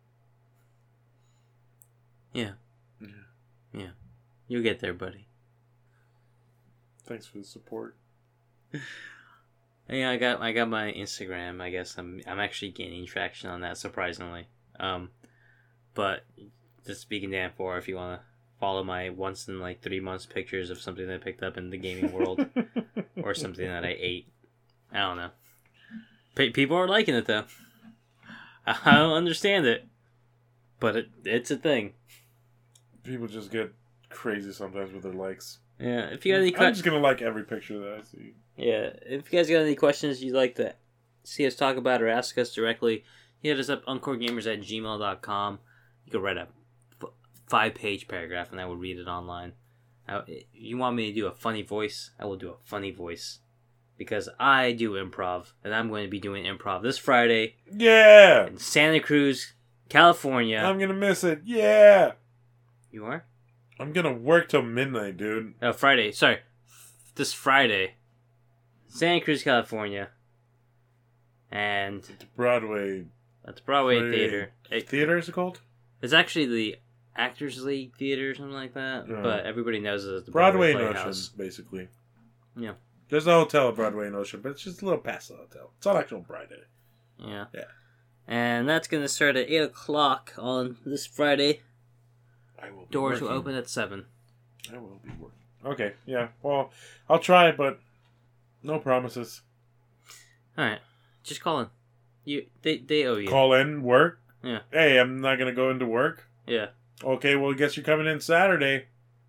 Yeah. Yeah. Yeah. You'll get there, buddy. Thanks for the support. Yeah, I got I got my Instagram. I guess I'm I'm actually gaining traction on that, surprisingly. Um, but just speaking to Dan four, if you want to follow my once in like three months pictures of something that I picked up in the gaming world or something that I ate, I don't know. P- people are liking it though. I don't understand it, but it it's a thing. People just get crazy sometimes with their likes. Yeah, if you got any I'm questions, just gonna like every picture that I see. yeah, if you guys got any questions you'd like to see us talk about or ask us directly, hit us up encoregamers at gmail dot com. You can write a f- five-page paragraph and I will read it online. Now, if you want me to do a funny voice, I will do a funny voice. Because I do improv, and I'm going to be doing improv this Friday Yeah! in Santa Cruz, California. I'm gonna miss it. Yeah! You are? I'm gonna work till midnight, dude. Oh, Friday. Sorry. This Friday. Santa Cruz, California. And The Broadway at the Broadway Friday. Theater. It, Theater, is it called? it's actually the Actors League Theater or something like that. Yeah. But everybody knows it as the Broadway Broadway and Ocean, Playhouse. basically. Yeah. There's a hotel at Broadway and Ocean, but it's just a little past the hotel. It's on actual Friday. Yeah. Yeah. And that's going to start at eight o'clock on this Friday. I will be Doors will working. open at seven. I will be working. Okay, yeah. Well, I'll try, but no promises. All right, just call in. You they they owe you. Call in, work. Yeah. Hey, I'm not gonna go into work. Yeah. Okay, well, I guess you're coming in Saturday.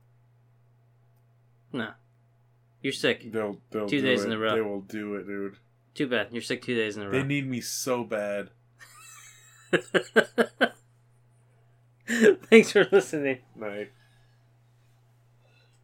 No. You're sick. They'll they'll two do days it. in a row. They will do it, dude. Too bad. You're sick two days in a row. They need me so bad. Thanks for listening. Night.